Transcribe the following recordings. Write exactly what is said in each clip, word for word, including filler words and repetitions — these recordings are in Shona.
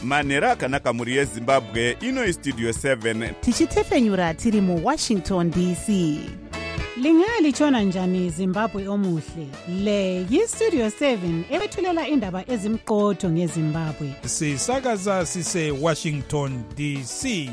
manhero akanaka muri yezimbabwe. Ino istudio seven tichitefenyura tiri mu Washington D C. Lingalitshona njani Zimbabwe omuhle? Le yistudio seven ethulela indaba ezimqotho ngeZimbabwe. Sisakaza sise Washington D C.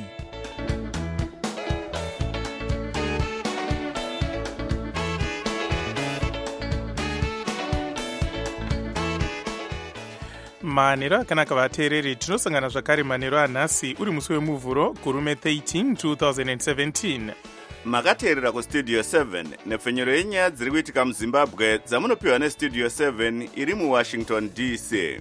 manhero akanaka vateereri, tinosangana zvakare manhero anhasi uri musi wemuvhuro gurume thirteen twenty seventeen. makateerera kustudio seven nepfenyero yenyaya dziri kuitika muzimbabwe dzamunopiwa nestudio seven iri muwashington D C.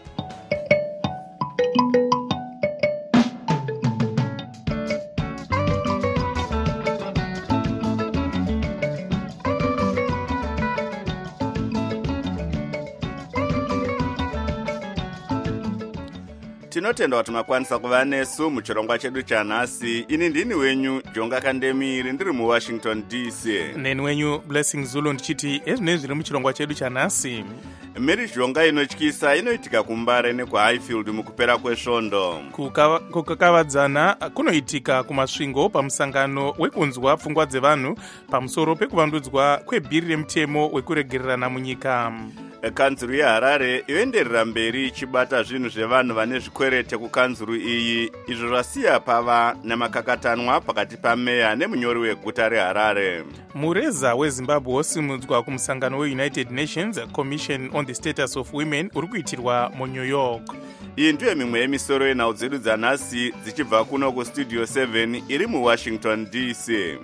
tinotenda kuti makwanisa kuva nesu muchirongwa chedu chanhasi. Ini ndini wenyu Jonga Kandemiri, ndiri muwashington D C. neni wenyu Blessing Zulu ndichiti ezvinezvi zviri muchirongwa chedu chanhasi. mhirizhonga inotyisa inoitika kuMbare nekuHighfield mukupera kwesvondo. kukakavadzana kunoitika kumasvingo pamusangano wekunzwa pfungwa dzevanhu pamusoro pekuvandudzwa kwebhiri remutemo wekuregererana munyika. kanzuru yeHarare yoenderera mberi ichibata zvinhu zvevanhu vane zvikwerete kukanzuru iyi, izvo zvasiya pava nemakakatanwa pakati pameya nemunyori weguta reHarare. mureza weZimbabwe wosimudzwa kumusangano weUnited Nations Commission on the Status of Women uri kuitirwa muNew York. iyi ndiyo mimwe yemisoro yenhau dzedu dzanhasi dzichibva kuno kustudio seven iri muwashington D C.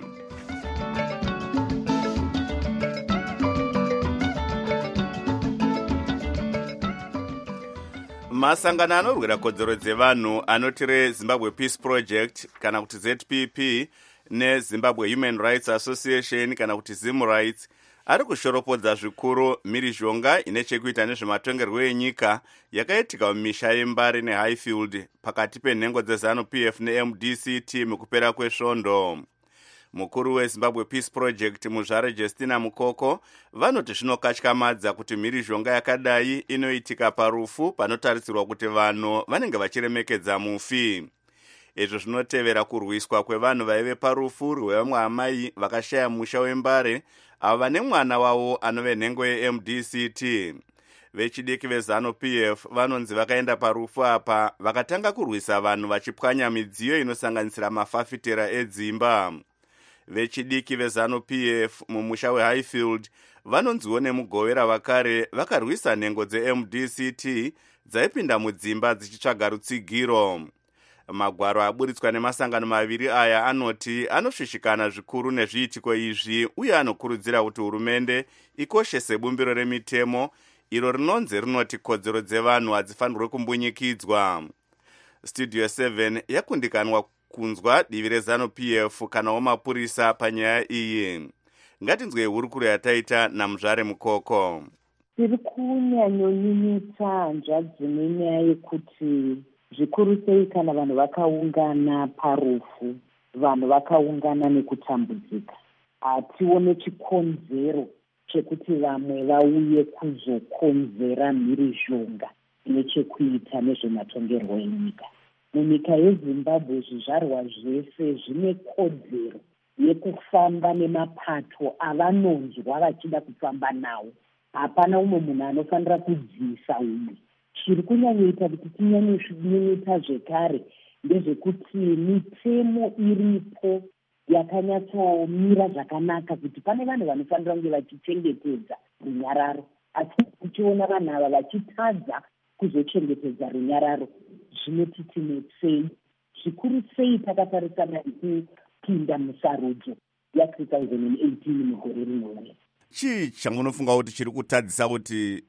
masangano anorwira kodzero dzevanhu anoti reZimbabwe Peace Project kana kuti Z P P neZimbabwe Human Rights Association kana kuti Zim Rights ari kushoropodza zvikuru mhirizhonga ine chekuita nezvematongerwo enyika yakaitika mumisha yeMbare neHighfield pakati penhengo dzeZanu P F neM D C T mukupera kwesvondo. mukuru weZimbabwe Peace Project Muzvare Justina Mukoko vanoti zvinokatyamadza kuti mhirizhonga yakadai inoitika parufu panotarisirwa kuti vanhu vanenge vachiremekedza mufi. izvo zvinotevera kurwiswa kwevanhu vaive parufu rwevamwe amai vakashaya musha weMbare avo vane mwana wavo anove nhengo yeM D C T. vechidiki veZanu P F vanonzi vakaenda parufu apa vakatanga kurwisa vanhu vachipwanya midziyo inosanganisira mafafitera edzimba. vechidiki veZanu P F mumusha weHighfield vanonziwo nemugovera vakare vakarwisa nhengo dzeM D C T dzaipinda mudzimba dzichitsvaga rutsigiro. magwaro aburitswa nemasangano maviri aya anoti anosvishikana zvikuru nezviitiko izvi uye anokurudzira kuti hurumende ikoshese bumbiro remitemo iro rinonzi rinoti kodzero dzevanhu hadzifanirwe kumbunyikidzwa. studio seven yakundikanwa kunzwa divi reZanu P F kanawo mapurisa panyaya iyi. ngatinzwe hurukuro yataita naMuzvare Mukoko. tiri kunyanyonyunyuta hanzvadzi nenyaya yekuti zvikuru sei kana vanhu vakaungana parufu, vanhu vakaungana nekutambudzika, hatione chikonzero chekuti vamwe vauye kuzokonzera mhirizhonga nechekuita nezvematongerwo enyika. munyika yeZimbabwe zvizvarwa zvese zvine kodzero yekufamba nemapato avanonzwa vachida kufamba nawo. hapana umwe munhu anofanira kudziisa umwe. chiri kunyanyoita kuti tinyanyonyunyuta zvekare ndezvekuti mitemo iripo yakanyatsomira zvakanaka kuti pane vanhu vanofanira kunge vachichengetedza runyararo, asi tichiona vanhu ava vachitadza kuzochengetedza runyararo zvinoti tinetsei. zvikuru sei takatarisana nekupinda musarudzo ya-two thousand eighteen mugore rinouya. chii chamunofunga kuti chiri kutadzisa kuti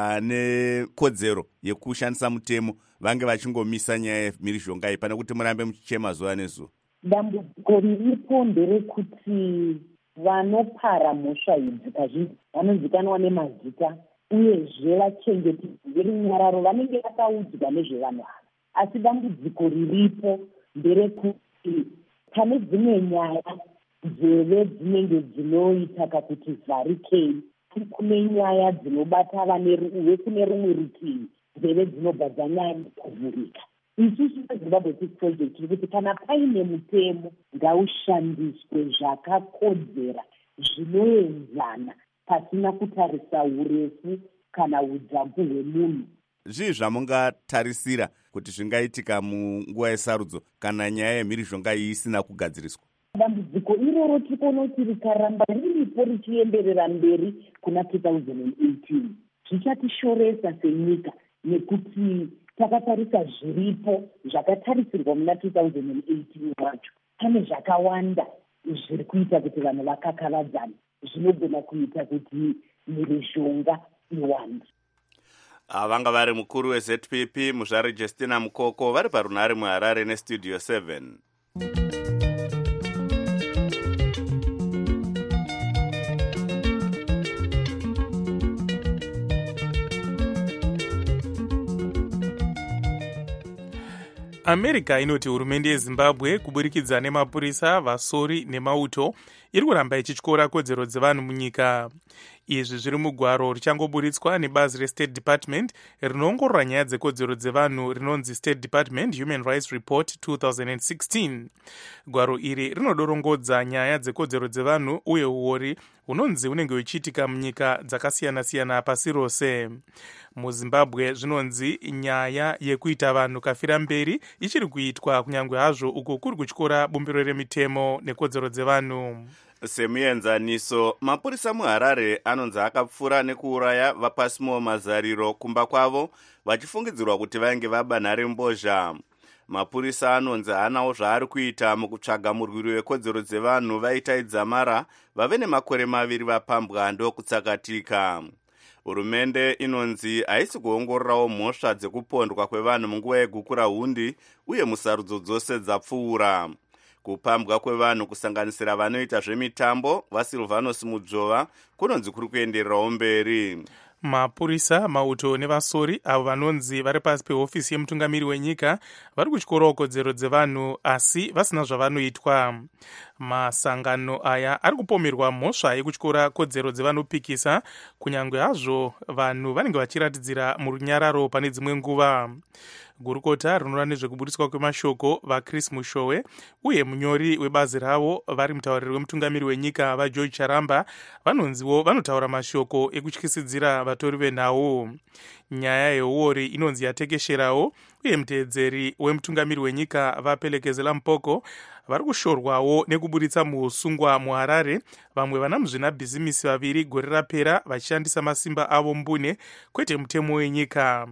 vane kodzero yekushandisa mutemo vange vachingomisa nyaya yemhirizhonga iyi pane kuti murambe muchichema zuva nezuva? dambudziko riripo nderekuti vanopara mhosva idzi kazhinji vanonzikanwa nemazita uyezve vachengetedzi verunyararo vanenge vakaudzwa nezvevanhu ava. asi dambudziko riripo nderekuti pane dzimwe nyaya nzeve dzinenge dzinoita kakuti vharikei kune nyaya dzinobata vane kune rumwe rutivi nzeve dzinobva dzanyanya kuvhurika. isusu sezimbabwe peace project tiri kuti kana paine mutemo ngaushandiswe zvakakodzera zvinoenzana pasina kutarisa urefu kana udzamu hwemunhu. zvii zvamungatarisira kuti zvingaitika munguva yesarudzo kana nyaya yemhirizhonga iyi isina kugadziriswa? dambudziko iroro tikoona kuti rikaramba riripo richienderera mberi kuna two thousand eighteen zvichatishoresa senyika, nekuti takatarisa zviripo zvakatarisirwa muna two thousand eighteen wacho. Pane zvakawanda zviri kuita kuti vanhu vakakavadzana, zvinogona kuita kuti mhirizhonga iwande. Vanga vari mukuru we-Z P P Muzvare Justina Mukoko vari parunhare muHarare nestudio seven. America inoti hurumende yeZimbabwe kuburikidza nemapurisa, vasori nemauto iri kuramba ichityora kodzero dzevanhu munyika. Izvi zviri mugwaro richangoburitswa nebazi reState Department rinoongorora nyaya dzekodzero dzevanhu rinonzi State Department Human Rights Report two thousand sixteen. Gwaro iri rinodorongodza nyaya dzekodzero dzevanhu uye uori hunonzi hunenge huchiitika munyika dzakasiyana-siyana pasi rose. MuZimbabwe zvinonzi nyaya yekuita vanhu kafira mberi ichiri kuitwa kunyange hazvo uko kuri kutyora bumbiro remitemo nekodzero dzevanhu. Semuenzaniso, mapurisa muHarare anonzi akapfura nekuuraya vapasimo mazariro kumba kwavo vachifungidzirwa kuti vainge vaba nharembozha. Mapurisa anonzi anawo zvaari kuita mukutsvaga murwiri wekodzero dzevanhu vaitaidza mara vave nemakore maviri vapambwa ndokutsakatika. Hurumende inonzi haisi kuongororawo mhosva dzekupondwa kwevanhu munguva yegukura hundi uye musarudzo dzose dzapfuura. Kupambwa kwevanhu kusanganisira vanoita zvemitambo vaSilvanus Mudzova kunonzi kuri kuendererawo mberi. Mapurisa, mauto nevasori avo vanonzi vari pasi pehofisi yemutungamiri wenyika vari kutyorawo kodzero dzevanhu asi vasina zvavanoitwa. Masangano aya ari kupomerwa mhosva yekutyora kodzero dzevanopikisa kunyange hazvo vanhu vanenge vachiratidzira murunyararo pane dzimwe nguva. Gurukota rinorwa nezvekuburitswa kwemashoko vaChris Mushowe uye munyori webazi ravo vari mutauriri wemutungamiri wenyika vaGeorge Charamba vanonziwo vanotaura mashoko ekutyisidzira vatori venhau. Nyaya yeuori inonzi yatekesherawo uye muteedzeri wemutungamiri wenyika vaPelekezela Mpoko vari kushorwawo nekuburitsa muusungwa muHarare vamwe vana muzvinabhizimisi vaviri gore rapera vachishandisa masimba avo mbune kwete mutemo wenyika.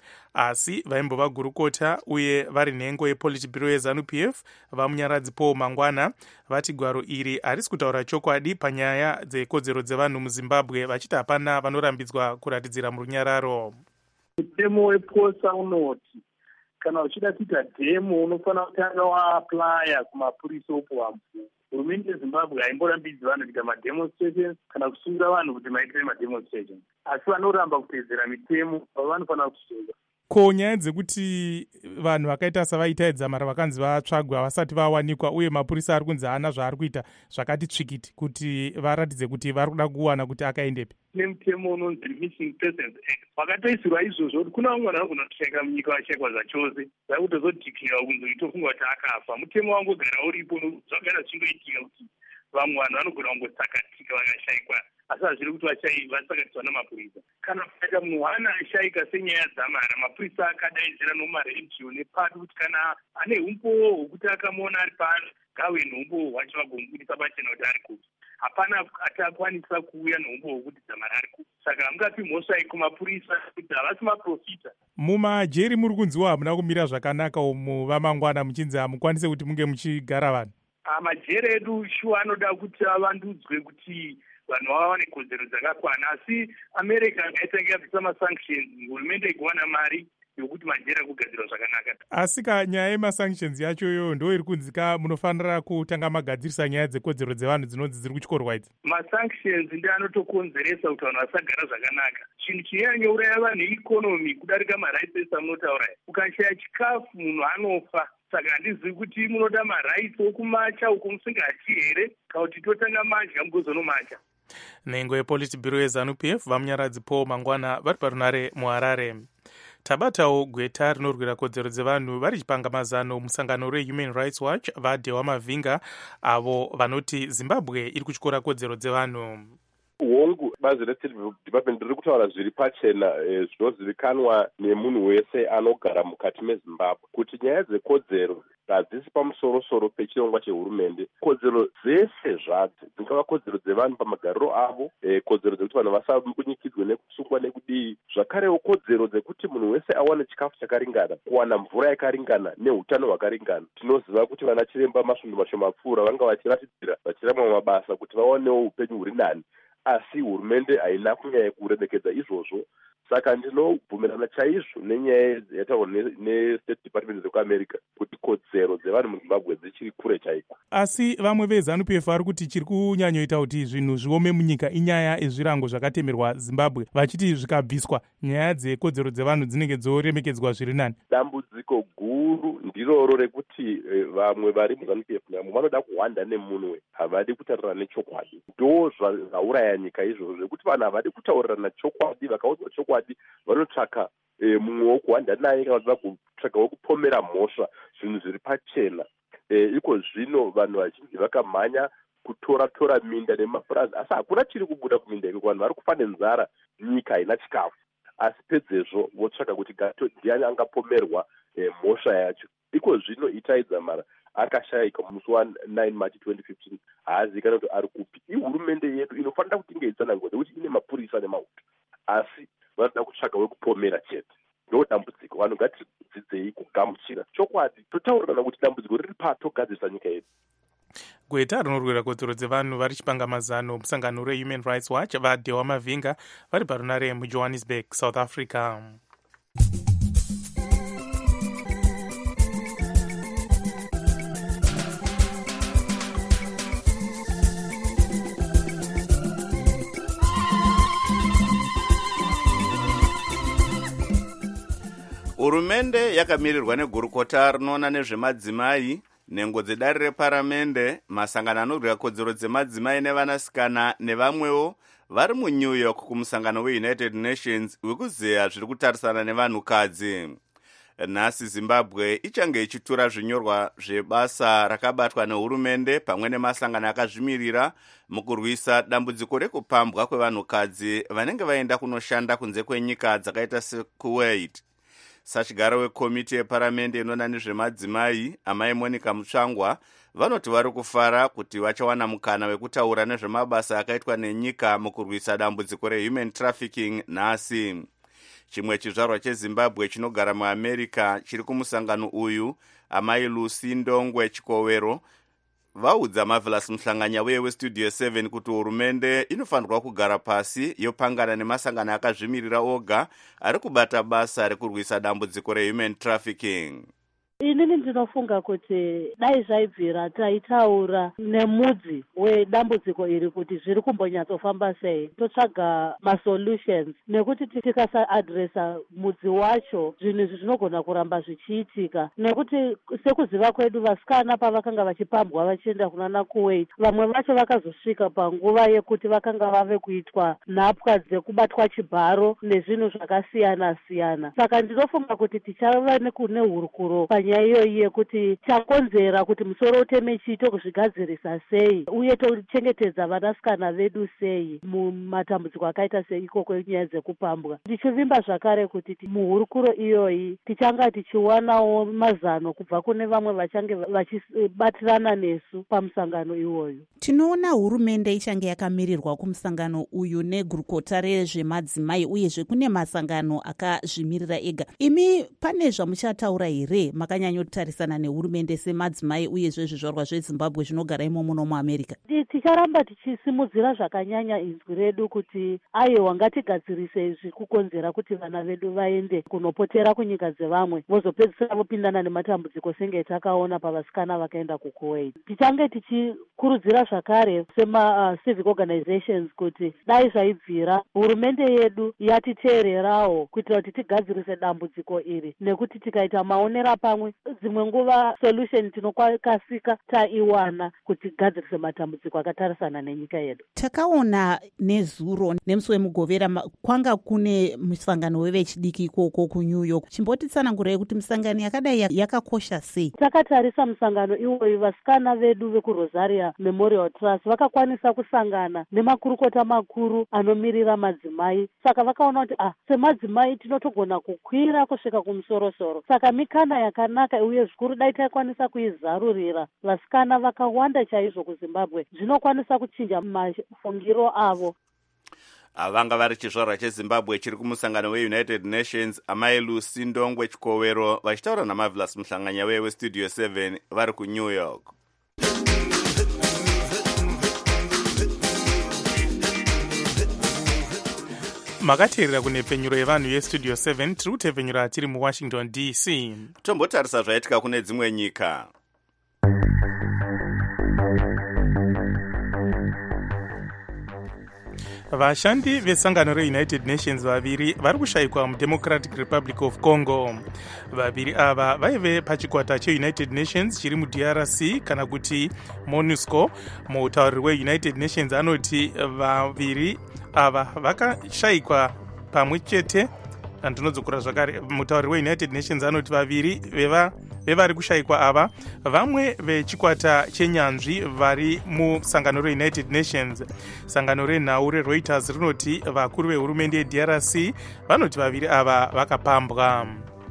Asi vaimbova gurukota uye vari nhengo yePolitburo yeZANU P F vamunyaradzi Paul Mangwana vati gwaro iri harisi kutaura chokwadi panyaya dzekodzero dzevanhu muZimbabwe vachiti hapana vanorambidzwa kuratidzira murunyararo. Mutemo weposa unoti kana uchida kuita dhemo unofanira kutanga waaplya kumapurisa opuwamvu. Hurumende yeZimbabwe haimborambidzi vanhu kuita mademonstrations kana kusungira vanhu kuti maitire mademonstrations, asi vanoramba kuteedzera mitemo vanofanira kusunga. Ko nyaya dzekuti vanhu vakaita savaitaidza mara vakanzi vatsvagwa vasati vawanikwa uye mapurisa ari kunzi haana zvaari kuita zvakati tsvikiti kuti varatidze kuti vari kuda kuwana kuti akaendepi? Nemutemo unonzi Missing Persons Act vakatoisirwa izvozvo kuti kuna vamwe vanhu vanogona kushayika munyika vashayikwa zvachose vakutozodhikiriwa kunzi itofunga kuti akafa. Mutemo wangogara uripo, zvagara zvichingoitika kuti vamwe vanhu vanogona kungotsakatika vakashayikwa asi hazviri kuti vasakatiswa namapurisa. Kana kuita munhu ana ashayika senyaya dzamara, mapurisa akadaidzira nomaredhiyo nepati kuti kana ane umbowo hwokuti akamuona ari pano ngauye neumbowo hwacho vagomubudisa pachena kuti ari kupi. Hapana atakwanisa kuuya neumbowo hwokuti dzamara ari kupi. Saka hamungapi mhosva iyi kumapurisa kuti havasi maprofita. Mumajeri muri kunziwa hamuna kumira zvakanaka umu vamangwana muchinzi hamukwanise kuti munge muchigara vanhu. Majeri edu shuwa anoda kuti avandudzwe kuti vanhu vava nekodzero dzakakwana, asi America ngaitanga yabvisa masanctions hurumende iguwana mari yokuti majeri akugadzirwa zvakanaka. Asi kanyaya yemasanctions yacho iyoyo ndo iri kunzika munofanira kutanga magadzirisa nyaya dzekodzero dzevanhu dzinonzi dziri kutyorwa idzi. Masanctions ndi anotokonzeresa kuti vanhu vasagara zvakanaka. Chinhu chinyanyouraya vanhu ikonomi kudarika marights amunotaura. Ukashaya chikafu munhu anofa. Saka handizivi kuti munoda marights okumacha uko musingadyi here kana kuti totanga madya mugozonomacha. Nhengo yePolitburo yeZANU P F vamunyaradzi Paul Mangwana vari parunhare muHarare. tabatawo gweta rinorwira kodzero dzevanhu vari chipanga mazano musangano rehuman rights watch vadewa mavhinga avo vanoti zimbabwe iri kutyora kodzero dzevanhu. hongu bazi restate department riri kutaura zviri pachena zvinozivikanwa nemunhu wese anogara mukati mezimbabwe kuti nyaya dzekodzero hadzisi pamusoro-soro pechirongwa chehurumende. Kodzero dzese zvadzo dzingava kodzero dzevanhu pamagariro avo, e, kodzero dzekuti vanhu vasakunyikidzwe nekusungwa nekudii, zvakarewo kodzero dzekuti munhu wese awane chikafu chakaringana, kuwana mvura yakaringana neutano hwakaringana. Tinoziva kuti vana chiremba masvondo mashomapfuura vanga vachiratidzira vachiramba mabasa kuti vawanewo upenyu huri nani, asi hurumende haina kunyanya kuremekedza izvozvo. Saka ndinobvumirana chaizvo nenyaya yataurwa nestate department dzekuamerica kuti kodzero dzevanhu muzimbabwe dzichiri kure chaiko. Asi vamwe veZANU P F vari kuti chiri kunyanyoita kuti zvinhu zviome munyika inyaya ezvirango zvakatemerwa Zimbabwe, vachiti zvikabviswa nyaya dzekodzero dzevanhu dzinenge dzoremekedzwa zviri nani. Dambudziko guru ndiroro rekuti e, vamwe vari muZANU P F namo vanoda kuhwanda nemunwe, havadi kutaurira nechokwadi. Ndo zvauraya nyika izvozvo zvekuti vanhu havadi kutaurirana chokwadi, vakaudzwa chokwadi vanotsvaka e, mumwe wokuhwanda naye kana vanoda kutsvaka wokupomera mhosva, zvinhu zviri pachena. E, iko zvino vanhu vazhinji vakamhanya kutora-tora minda nemapurazi, asi hakuna chiri kubuda kuminda iko, vanhu vari kufa nenzara, nyika haina chikafu. Asi pedzezvo votsvaka kuti gato ndiani angapomerwa e, mhosva yacho. Iko zvino Itai Dzamara akashayika musi wa9 March twenty fifteen, haazikana kuti ari kupi. Ihurumende yedu inofanira kutinge itsanangura nekuti ine mapurisa nemauto, asi vanoda kutsvaka wekupomera chete. Ndo dambudziko, vanhu ngatidzidzei kugamuchira chokwadi, totaurirana kuti dambudziko riri pa, togadzirisa nyika yedu. Gweta rinorwira kodzero dzevanhu vari chipanga mazano musangano rehuman rights watch vadewa mavhinga vari parunare mujohannesburg, south africa. Hurumende yakamirirwa negurukota rinoona nezvemadzimai, nhengo dzedare reparamende, masangano anorwira kodzero dzemadzimai nevanasikana nevamwewo vari muNew York kumusangano weUnited Nations wekuzeya zviri kutarisana nevanhukadzi. Nhasi Zimbabwe ichange ichitura zvinyorwa zvebasa rakabatwa nehurumende pamwe nemasangano akazvimirira mukurwisa dambudziko rekupambwa kwevanhukadzi vanenge vaenda kunoshanda kunze kwenyika dzakaita seKuwait. Sachigaro wekomiti yeparamende inoona nezvemadzimai, amai Monica Mutsvangwa, vanoti vari kufara kuti vachawana mukana wekutaura nezvemabasa akaitwa nenyika mukurwisa dambudziko rehuman trafficking nhasi. Chimwe chizvarwa cheZimbabwe chinogara muAmerica chiri kumusangano uyu, amai Lucy Ndongwe Chikowero, vaudza Marvelous Muhlanganya weye weStudio seven kuti hurumende inofanirwa kugara pasi yopangana nemasangano akazvimirira oga ari kubata basa rekurwisa dambudziko rehuman trafficking. Inini ndinofunga kuti dai zvaibvira taitaura nemudzi wedambudziko iri kuti zviri kumbonyatsofamba sei, totsvaga masolutions, nekuti tikasaadresa mudzi wacho zvinhu izvi zvinogona kuramba zvichiitika. Nekuti sekuziva kwedu, vasikana pavakanga vachipambwa vachienda kunana Kuwait, vamwe vacho vakazosvika panguva yekuti vakanga vave kuitwa nhapwa dzekubatwa chibharo nezvinhu zvakasiyana-siyana. Saka ndinofunga kuti tichava nehurukuro nyaya iyoyi yekuti chakonzera kuti musoro uteme chito kuzvigadzirisa sei uye tochengetedza vanasikana vedu sei mumatambudziko akaita seikoko nyaya dzekupambwa. Ndichivimba zvakare kuti muhurukuro iyoyi tichanga tichiwanawo mazano kubva kune vamwe vachange vachibatirana nesu pamusangano iwoyu. Tinoona hurumende ichange yakamirirwa kumusangano uyu negurukota rezvemadzimai uyezve kune masangano akazvimirira ega. Imi pane zvamuchataura here makanyanyotarisana nehurumende semadzimai uyezve zvizvarwa zveZimbabwe zvinogara imomo muAmerica? Ticharamba tichisimudzira zvakanyanya inzwi redu kuti aiwa ngatigadzirise izvi kukonzera kuti vana vedu vaende kunopotera kunyika dzevamwe vozopedzisira vopindana nematambudziko senge takaona pavasikana vakaenda kuKuwait. Tichange tichikurudzira zvakare sema uh, civic organizations kuti dai zvaibvira hurumende yedu yatiteererawo kuitira kuti tigadzirise dambudziko iri, nekuti tikaita maonera pamwe pamwe. Dzimwe nguva solution tinokasika taiwana kuti gadzirise matambudziko akatarisana nenyika yedu. Takaona nezuro nemusi wemugovera kwanga kune musangano wevechidiki ikoko kuNew York. Chimbotitsanangurai kuti musangano yakadai yakakosha sei? Takatarisa musangano iwoyu, vasikana vedu vekuRosaria Memorial Trust vakakwanisa kusangana nemakurukota makuru anomirira madzimai. Saka vakaona kuti ah, semadzimai tinotogona kukwira kusvika kumusoro-soro. Saka mikana yakanaka uye zvikuru dai taikwanisa kuizarurira vasikana vakawanda chaizvo kuZimbabwe, zvinokwanisa kuchinja mafungiro avo. Vanga vari chizvarwa cheZimbabwe chiri kumusangano weUnited Nations, amai Lucy Ndongwe Chikowero vachitaura naMarvelous Muhlanganya weStudio seven vari kuNew York. Makateerera kunepfenyuro yevanhu yeStudio seven, tiri kutepfenyura tiri muWashington D C. Tombotarisa zvaitika kune dzimwe nyika. Vashandi vesangano reUnited Nations vaviri vari kushayikwa muDemocratic Republic of Congo. Vaviri ava vaive pachikwata cheUnited Nations chiri muD R C kana kuti MONUSCO. Mutauriri weUnited Nations anoti vaviri ava vakashayikwa pamwe chete. Andinodzokera zvakare, mutauriri weUnited Nations anoti vaviri veva vevari kushayikwa ava vamwe vechikwata chenyanzvi vari musangano reUnited Nations. Sangano renhau reReuters rinoti vakuru vehurumende yeD R C vanoti vaviri ava vakapambwa.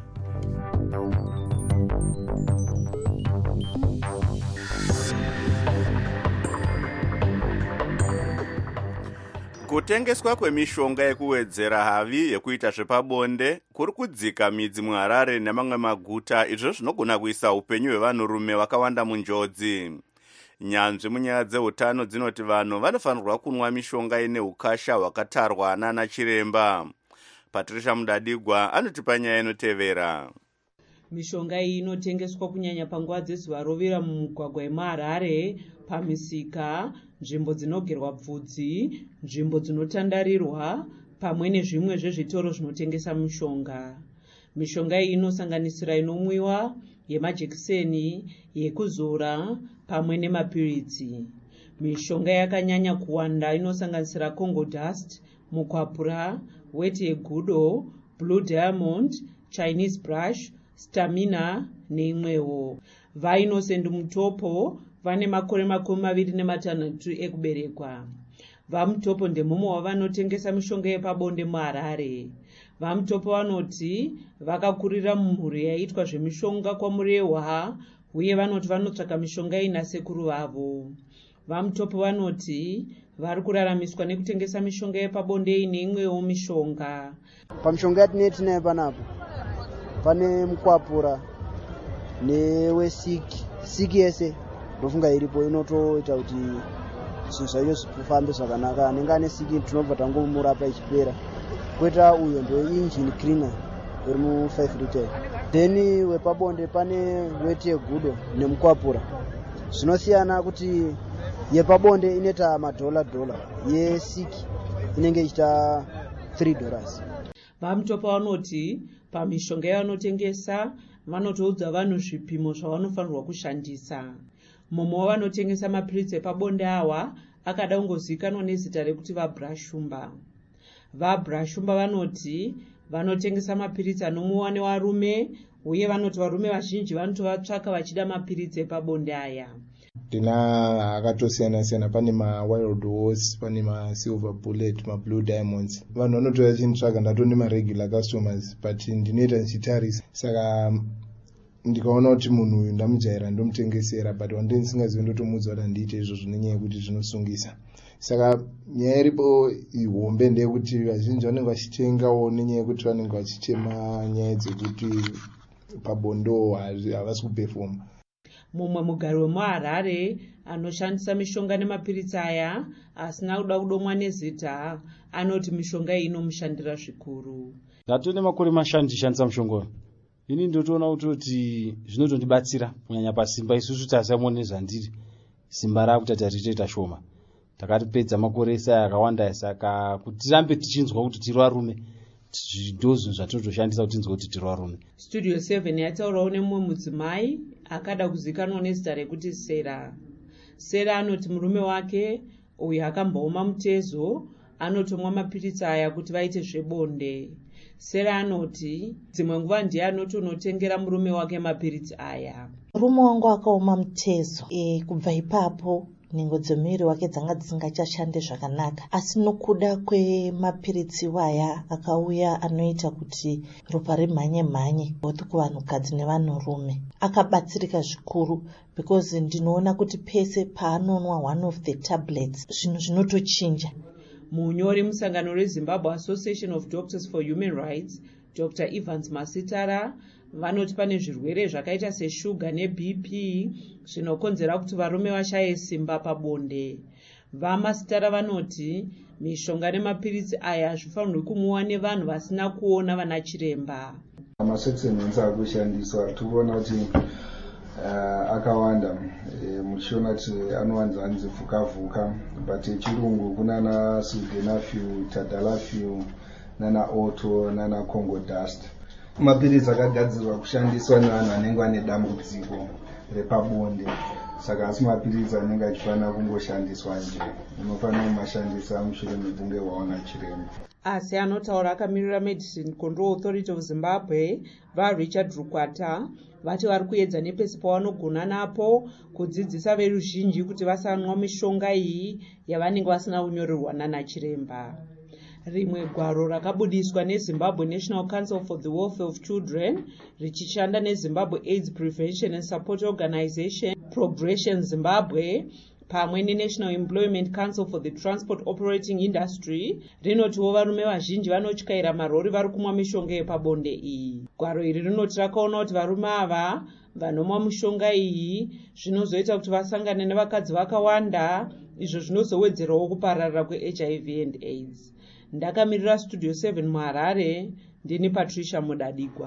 Kutengeswa kwemishonga yekuwedzera havi yekuita zvepabonde kuri kudzika midzi muHarare nemamwe maguta, izvo zvinogona kuisa upenyu hwevanhurume vakawanda munjodzi. Nyanzvi munyaya dzeutano dzinoti vanhu vanofanirwa kunwa mishonga ine ukasha hwakatarwa nana chiremba. Patricia Mudadigwa anotipa nyaya inotevera. Mishonga iyi inotengeswa kunyanya panguva dzezuva rovira mumugwagwa yemuHarare, pamisika, nzvimbo dzinogerwa bvudzi, nzvimbo dzinotandarirwa, pamwe nezvimwe zvezvitoro zvinotengesa mishonga. Mishonga iyi inosanganisira inomwiwa, yemajekiseni, yekuzora, pamwe nemapiritsi. Mishonga yakanyanya kuwanda inosanganisira Congo Dust, Mukwapura, Weti yegudo, Blue Diamond, Chinese Brush, Stamina neimwewo. VaInnocent Mutopo vane makore makumi maviri nematanhatu ekuberekwa. VaMutopo ndemumwe wavanotengesa mishonga yepabonde muHarare. VaMutopo vanoti vakakurira mumhuri yaitwa zvemishonga kwamurehwa, uye vanoti vanotsvaka mishonga iyi nasekuru vavo. VaMutopo vanoti vari kuraramiswa nekutengesa mishonga yepabonde iyi neimwewo mishonga. Pamishonga yatinetinayo panapo pane Mukwapura newesiki siki yese ndofunga iripo inotoita kuti zvinhu zvacho zvifambe zvakanaka. Anenge ane siki tinobva tangomurapa ichipera. Kweta uyo ndo engine cleaner uri mu five liter. Then wepabonde pane Weti yegudo neMukwapura. Zvinosiyana kuti yepabonde ineta madola dola, yesiki inenge ichita three dollars. VaMutopo vanoti pamishonga yavanotengesa vanotoudza vanhu zvipimo zvavanofanirwa kushandisa. Mumwe wavanotengesa mapiritsi epabonde awa akada kungozivikanwa nezita rekuti vaBrashumba. VaBrashumba vanoti vanotengesa mapiritsi anomwiwa nevarume, uye vanoti varume vazhinji vanotovatsvaka vachida mapiritsi epabonde aya. Tina akatosiyana siyana, pane maWild Horse, pane maSilver Bullet, maBlue Diamonds. Vanhu vanotora vachinitsvaga, ndatoni maregular customers, but ndinoita ndichitarisa. Saka ndikaona kuti munhu uyu ndamujaira ndomutengesera, but wandei ndisingazivi ndotomudza kuti ndiite izvozvo nenyaya yekuti zvinosungisa. Saka nyaya iripo ihombe ndeyekuti vazhinji vanenge vachitengawo nenyaya yekuti vanenge vachichema nyaya dzekuti pabondo havasi kupefoma. Mumwe mugari wemuHarare anoshandisa mishonga nemapiritsi aya asina kuda kudomwa nezita anoti mishonga iyi inomushandira zvikuru. Ndatone makore mashanu ndichishandisa mushonga uyu. Ini ndotoona kuti zvinotondibatsira kunyanya pasimba. Isusu tasamone zvandiri simba rakuti taritoita shoma. Takati pedza makore esa akawanda, saka kuti tirambe tichinzwa kuti tiri varume ndo zvinhu zvatotoshandisa kuti tinzwe kuti tiri varume. Studio seven yataurawo nemumwe mudzimai akada kuzikanwa nezita rekuti Sera. Sera anoti murume wake uyo akambooma mutezo anotomwa mapiritsi aya kuti vaite zvebonde. Sera anoti dzimwe nguva ndiye anotonotengera murume wake mapiritsi aya. Murume wangu akaoma mutezo, e, kubva ipapo nhengo dzemuviri wake dzanga dzisingachashande zvakanaka, asi nokuda kwemapiritsi waya akauya anoita kuti ropa rimhanye mhanye both kuvanhukadzi nevanhurume. Akabatsirika zvikuru because ndinoona kuti pese paanonwa one of the tablets zvinhu zvinotochinja. Munyori musangano reZimbabwe Association of Doctors for Human Rights, Doctor Evans Masitara, vanoti pane zvirwere zvakaita seshuga neB P zvinokonzera kuti varume vashaye simba pabonde. VaMasitara vanoti mishonga nemapiritsi aya hazvifanirwi kumwiwa nevanhu vasina kuona vana chiremba. Maseksamenzi akushandiswa tikuona kuti akawanda, muchiona kuti anowanza anzi vhuka-vhuka, but echirungu kunana sildenafil, tadalafil, nana oto, nana congo dust. Mapiritsi akagadzirwa kushandiswa nevanhu vanenge vane dambudziko repabonde, saka asi mapiritsi anenge achifanira kungoshandiswa nje, unofanira kumashandisa mushure mekunge waona chiremba. Asi anotaura akamirira Medicine Control Authority of Zimbabwe vaRichard Rukwata vati vari kuedza nepesi pavanogona napo kudzidzisa veruzhinji kuti vasanwa mishonga iyi yavanenge vasina kunyorerwa nanachiremba. Rimwe gwaro rakabudiswa neZimbabwe National Council for the Welfare of Children richishanda neZimbabwe AIDS Prevention and Support Organization Progression Zimbabwe pamwe neNational Employment Council for the Transport Operating Industry rinotiwo varume vazhinji vanotyaira marori vari kumwa mishonga yepabonde iyi. Gwaro iri rinoti rakaona kuti varume ava vanomwa mishonga iyi zvinozoita kuti vasangane nevakadzi vakawanda, izvo zvinozowedzerawo kupararira kweH I V and AIDS. Ndakamirira Studio seven muHarare, ndini Patricia Mudadigwa.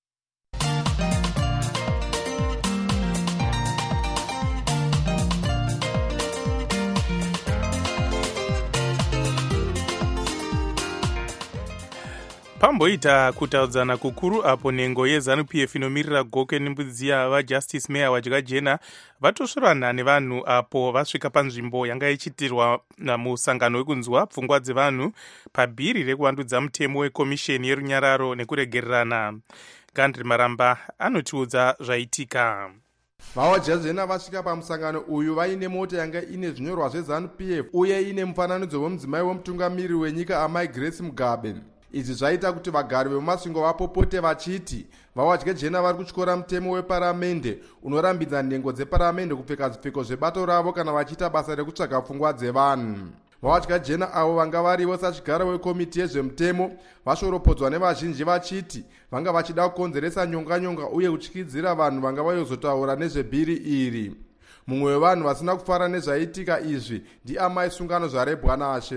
pamboita kutaudzana kukuru apo nhengo yeZANU-P F inomirira goke nembudziya vajustice mayor vadyakajena vatosvorana nevanhu apo vasvika panzvimbo yanga ichiitirwa musangano wekunzwa pfungwa dzevanhu pabhiri rekuvandudza mutemo wekomisheni yerunyararo nekuregererana. Gandri Maramba anotiudza zvaitika. vawadyakajena vasvika pamusangano uyu vaine mota yanga ine zvinyorwa zveZANU-P F uye ine mufananidzo wemudzimai wemutungamiri wenyika Amai Grace Mugabe. Izvi zvaita kuti vagari vemumasvingo vapopote vachiti vawadyakajena vari kutyora mutemo weparamende unorambidza nhengo dzeparamende kupfeka zvipfeko zvebato ravo kana vachiita basa rekutsvaga pfungwa dzevanhu. Vawadyakajena avo vanga varivo sachigaro wekomiti yezvemutemo vashoropodzwa nevazhinji vachiti vanga vachida kukonzeresa nyonganyonga uye kutyidzira vanhu vanga vayozotaura nezvebhiri iri. Mumwe wevanhu vasina kufara nezvaitika izvi ndiamai Sungano Zvarebwa Nashe.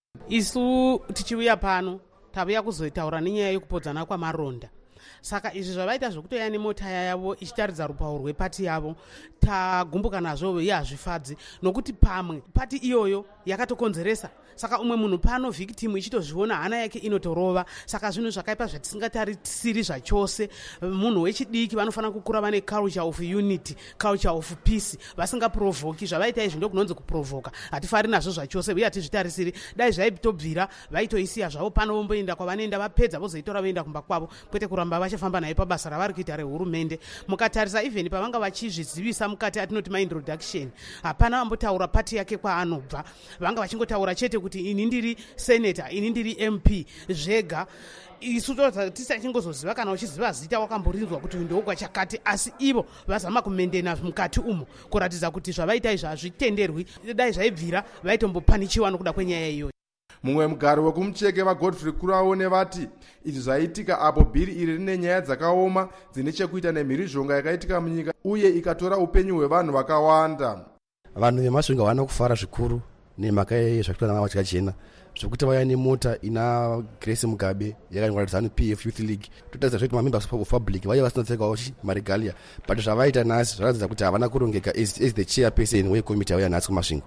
Isu tichiuya pano tabuya kuzoitaura nenyaya yekupodzana kwamaronda. Saka izvi zvavaita zvokutoya nemota yavo ichitaridza rupau rwepati yavo tagumbuka nazvo iye hazvifadzi nokuti pamwe pati iyoyo yakatokonzeresa. Saka umwe munhu pano victim ichitozviona hana yake inotorova. Saka zvinhu zvakaipa zvatisingatarisiri zvachose. Munhu wechidiki vanofanira kukura vane culture of unity, culture of peace, vasingaprovoki. Zvavaita izvi ndokunonzi kuprovoka. Hatifari nazvo zvachose uye hatizvitarisiri. Dai zvaitobvira vaitoisiya zvavo pano vomboenda kwavanoenda vapedza vozoitora voenda kumba kwavo kwete kuramba vachifamba naye pabasa ravari kuita rehurumende. Mukatarisa even pavanga vachizvizivisa mukati atinoti maintroduction hapana vambotaura pati yake kwaanobva. Vanga vachingotaura chete kuti ini ndiri senator, ini ndiri M P zvega. Isu tisachingozoziva kana uchiziva zita wakamborinzwa kuti ndokwa chakati, asi ivo vazama kumendena mukati umo kuratidza kuti zvavaita izvi hazvitenderwi. Dai zvaibvira vaitombopanichiwa nokuda kwenyaya iyoyo. Mumwe mugari wekumucheke vaGodfrey Kuraone vati izvi zvaitika apo bhiri iri rine nyaya dzakaoma dzine chekuita nemhirizhonga yakaitika munyika uye ikatora upenyu hwevanhu vakawanda. Vanhu vemasvingo vana kufara zvikuru nemhaka yezvakuitwa navadyakajena zvokuti vaya nemota ina Grace Mugabe yakanyorwa ZANU-P F Youth League. Totaridza zvoti mamembers of public vaya vasinopfekawo marigalia, but zvavaita nhasi zvaratidza kuti havana kurongeka as, as the chairperson wekomiti yavo yanhasi kumasvingo.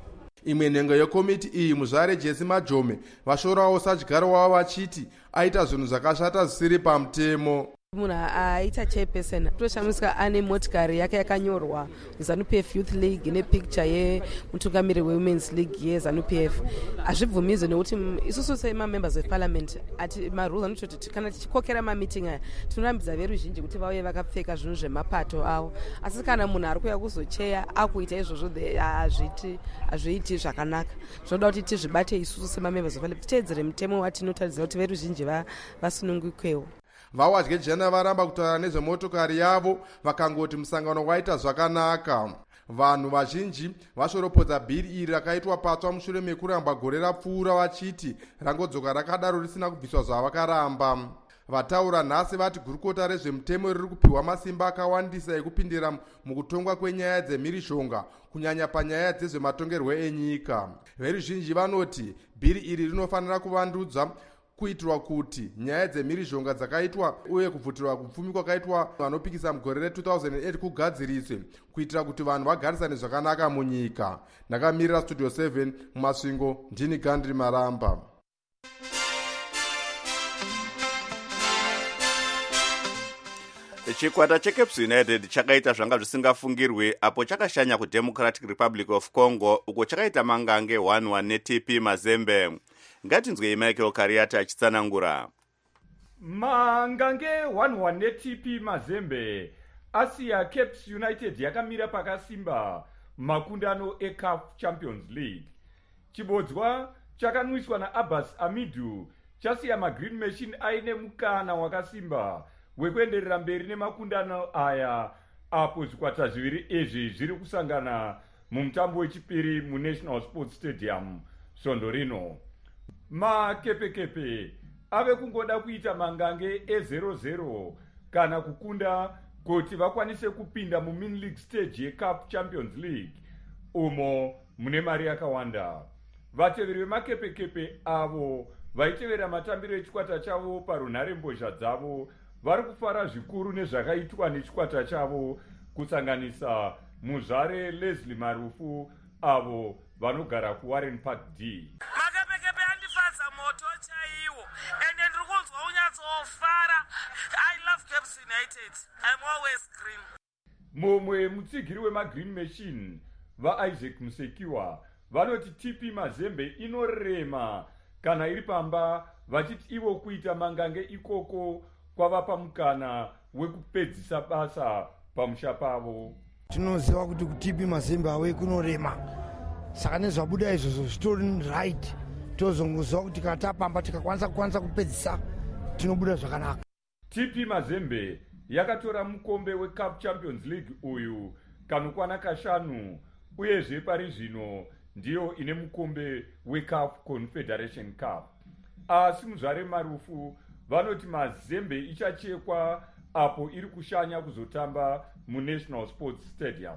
imwe nhengo yekomiti iyi muzvare jesi majome vashorawo sadyaro wavo vachiti aita zvinhu zvakashata zvisiri pamutemo. Munhu aita chairperson toshamiswa ane motikari yake yakanyorwa ZANU-P F Youth League nepicture yemutungamiri weWomen's League yeZANU-P F. Hazvibvumidzwe nekuti isusu semamembers of parliament ati marules anototi kana tichikokera mameeting aya tinorambidza veruzhinji kuti vauye vakapfeka zvinhu zvemapato avo, asi kana munhu ari kuuya kuzocheya akuita izvozvo hazviiti zvakanaka. Zvinoda kuti tizvibate isusu semamembers of parliament titeedzere mutemo watinotaridza kuti veruzhinji vasunungukwewo. Vawadye jena varamba kutaura nezvemotokari yavo vakangoti musangano waita zvakanaka. Vanhu vazhinji vashoropodza bhiri iri rakaitwa patsva mushure mekuramba gore rapfuura vachiti rangodzoka rakadaro risina kubviswa zvavakaramba. Vataura nhasi vati gurukota rezvemutemo riri kupiwa masimba akawandisa ekupindira mukutongwa kwenyaya dzemhirishonga kunyanya panyaya dzezvematongerwo enyika. Veruzhinji vanoti bhiri iri rinofanira kuvandudzwa kuitirwa kuti nyaya dzemhirishonga dzakaitwa uye kubvutirwa kupfumi kwakaitwa vanopikisa mugore re two thousand eight kugadziriswe kuitira kuti vanhu vagarisane zvakanaka munyika. Ndakamirira Studio seven mumasvingo, ndini Gandri Maramba. chikwata cheCaps United chakaita zvanga zvisingafungirwi apo chakashanya kuDemocratic Republic of Congo uko chakaita mangange one one neT P Mazembe. Ngatinzwei Michael Kariata achitsanangura. Mangange one one neT P Mazembe asiya Caps United yakamira pakasimba makundano eCAF Champions League. Chibodzwa chakanwiswa naAbbas Amidu chasiya maGreen Machine aine mukana wakasimba wekuenderera mberi nemakundano aya apo zvikwata zviviri izvi zviri kusangana mumutambo wechipiri muNational Sports Stadium svondo rino. Makepekepe ave kungoda kuita mangange e zero zero kana kukunda kuti vakwanise kupinda muMin League stage yeCAF Champions League umo mune mari yakawanda. Vateveri vemakepekepe avo vaitevera matambiro echikwata chavo parunhare mbozha dzavo vari kufara zvikuru nezvakaitwa nechikwata chavo kusanganisa muzvare Leslie Marufu avo vanogara kuWarren Park D. Makepekepe andifadza moto chaiwo ende ndiri kunzwa unyatsofara. I love Caps United. I'm always green. Mumwe mutsigiri wemaGreen Machine vaIsaac Musekiwa vanoti T P Mazembe inorema kana iri pamba vachiti ivo kuita mangange ikoko kwavapa mukana wekupedzisa basa pamusha pavo. Tinoziva kuti kuT P Mazembe awe kunorema, saka nezvabuda izvozvo zvitori right. Tozongoziva kuti kana tapamba tikakwanisa kukwanisa kupedzisa tinobuda zvakanaka. T P Mazembe yakatora mukombe weCAF Champions League uyu kanokwana kashanu uyezve pari zvino ndiyo ine mukombe weCAF Confederation Cup. Asi muzvare Marufu vanoti Mazembe ichachekwa apo iri kushanya kuzotamba muNational Sports Stadium.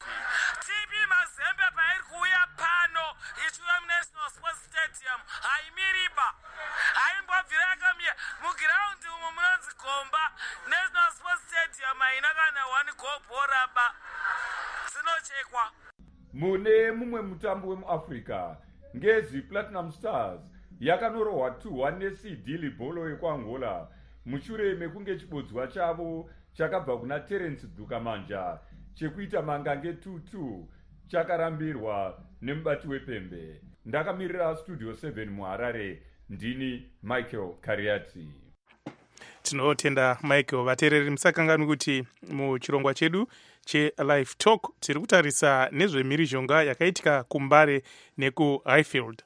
T P Mazembe pairi kuuya pano ichiuya muNational Sports Stadium haimiriba, haimbobvira yakamira mugiraundi umo munonzi Gomba. National Sports Stadium haina kana one goal bhoraba, dzinochekwa. Mune mumwe mutambo wemuAfrica, Ngezi Platinum Stars yakanorohwa two one neCD Libolo yekuAngola mushure mekunge chibodzwa chavo chakabva kuna Terence Dukamanja chekuita mangange two two chakarambirwa nemubati wepembe. Ndakamirira Studio seven muHarare, ndini Michael Kariati. Tinotenda Michael. Vateereri musakanganwi kuti muchirongwa chedu cheLive Talk tiri kutarisa nezvemhirishonga yakaitika kuMbare nekuHighfield.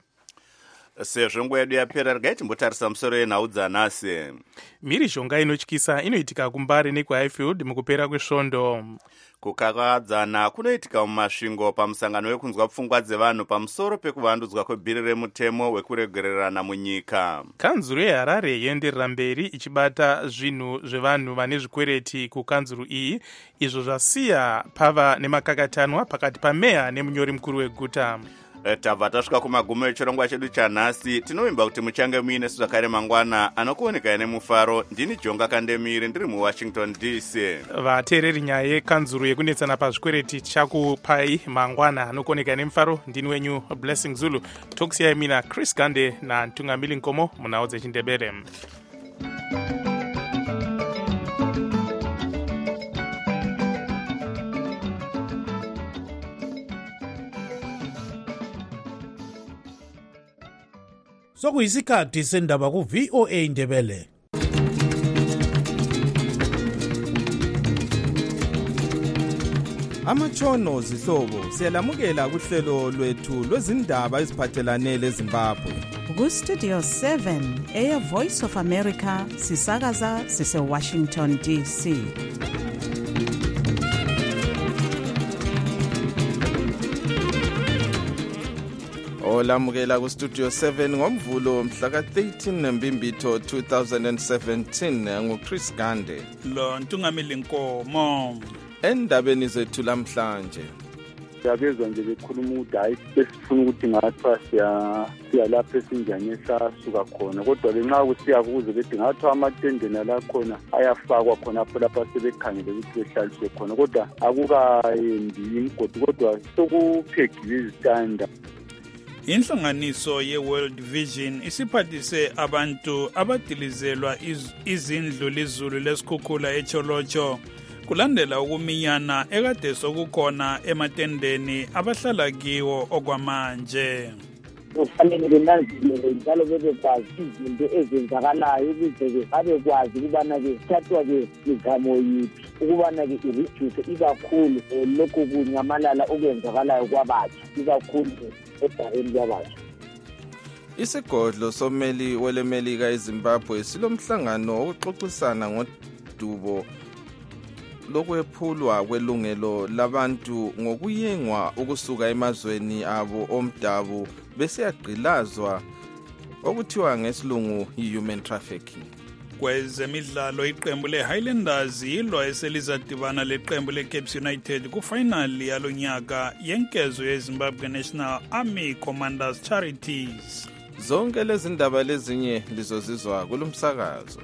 Sezvo nguva yedu yapera, regai timbotarisa musoro yenhau dzanhasi. Mhirishonga inotyisa inoitika kuMbare nekuHighfield mukupera kwesvondo. Kukakadzana kunoitika mumasvingo pamusangano wekunzwa pfungwa dzevanhu pamusoro pekuvandudzwa kwebhiri remutemo wekuregererana munyika. Kanzuru yeHarare yoenderera mberi ichibata zvinhu zvevanhu vane zvikwereti kukanzuru iyi, izvo zvasiya pava nemakakatanwa pakati pameya nemunyori mukuru weguta. tabva tasvika kumagumo echirongwa chedu chanhasi. Tinovimba kuti muchange muine zvakare mangwana anokuoneka nemufaro. Ndini Jonga Kandemire ndiri muWashington D C. Vateereri, nyaya yekanzuru yekunetsana pazvikwereti tichakupai mangwana anokuoneka nemufaro. Ndini wenyu Blessing Zulu. Tokusiyai mina Chris Gande naNtungamili Nkomo munhau dzechiNdebele. Sokuyisikhathi sendaba ku V O A Ndebele. Amatshono zihlobo siyalamukela kuhlelo lwethu lwezindaba eziphathelane leZimbabwe. Ku Studio seven eya Voice of America sisakaza sise Washington D C. Olamukela ku Studio seven ngomvulo mhla ka thirteen Mbimbitho two thousand seventeen nguChris Gande. Lo Ntungamili Nkomo. Endabeni zethu lamhlanje. Siyabezwa nje bekhuluma ukuthi hayi besifuna ukuthi ngathiwa siya siyalapha esinjani esasuka khona, kodwa ke nxa kusiya kuze bethi ngathiwa amatende nala khona ayafakwa khona lapho lapha sebekhangele ukuthi behlaliswe khona, kodwa akukayendi imigodi, kodwa sokuphegiwe izitanda. Inhlanganiso ye-World Vision isiphathise abantu abadilizelwa iz, izindlu lizulu lesikhukhula eCholocho kulandela ukuminyana ekade sokukhona ematendeni abahlala kiwo okwamanje. Kufanele benanzelele njalo bebekwazi izinto ezenzakalayo ukuze babekwazi ukubana-ke kuthathwa-ke mizamo yiphi ukubana-ke ireduce ikakhulu lokhu kunyamalala okwenzakalayo kwabatsha ikakhulu ebhareni kwabatsha. Isigodlo someli welemelika eZimbabwe silomhlangano wokuxoxisana ngodubo lokwephulwa kwelungelo labantu ngokuyengwa ukusuka emazweni abo omdabu besiyagqilazwa okuthiwa ngesilungu i-human trafficking. Kwezemidlalo iqembu le-Highlanders yilwa eselizadibana leqembu le-Cape United kufinali yalonyaka yenkezo ye-Zimbabwe National Army Commanders Charities. Zonke lezi ndaba lezinye lizozizwa kulumsakazo.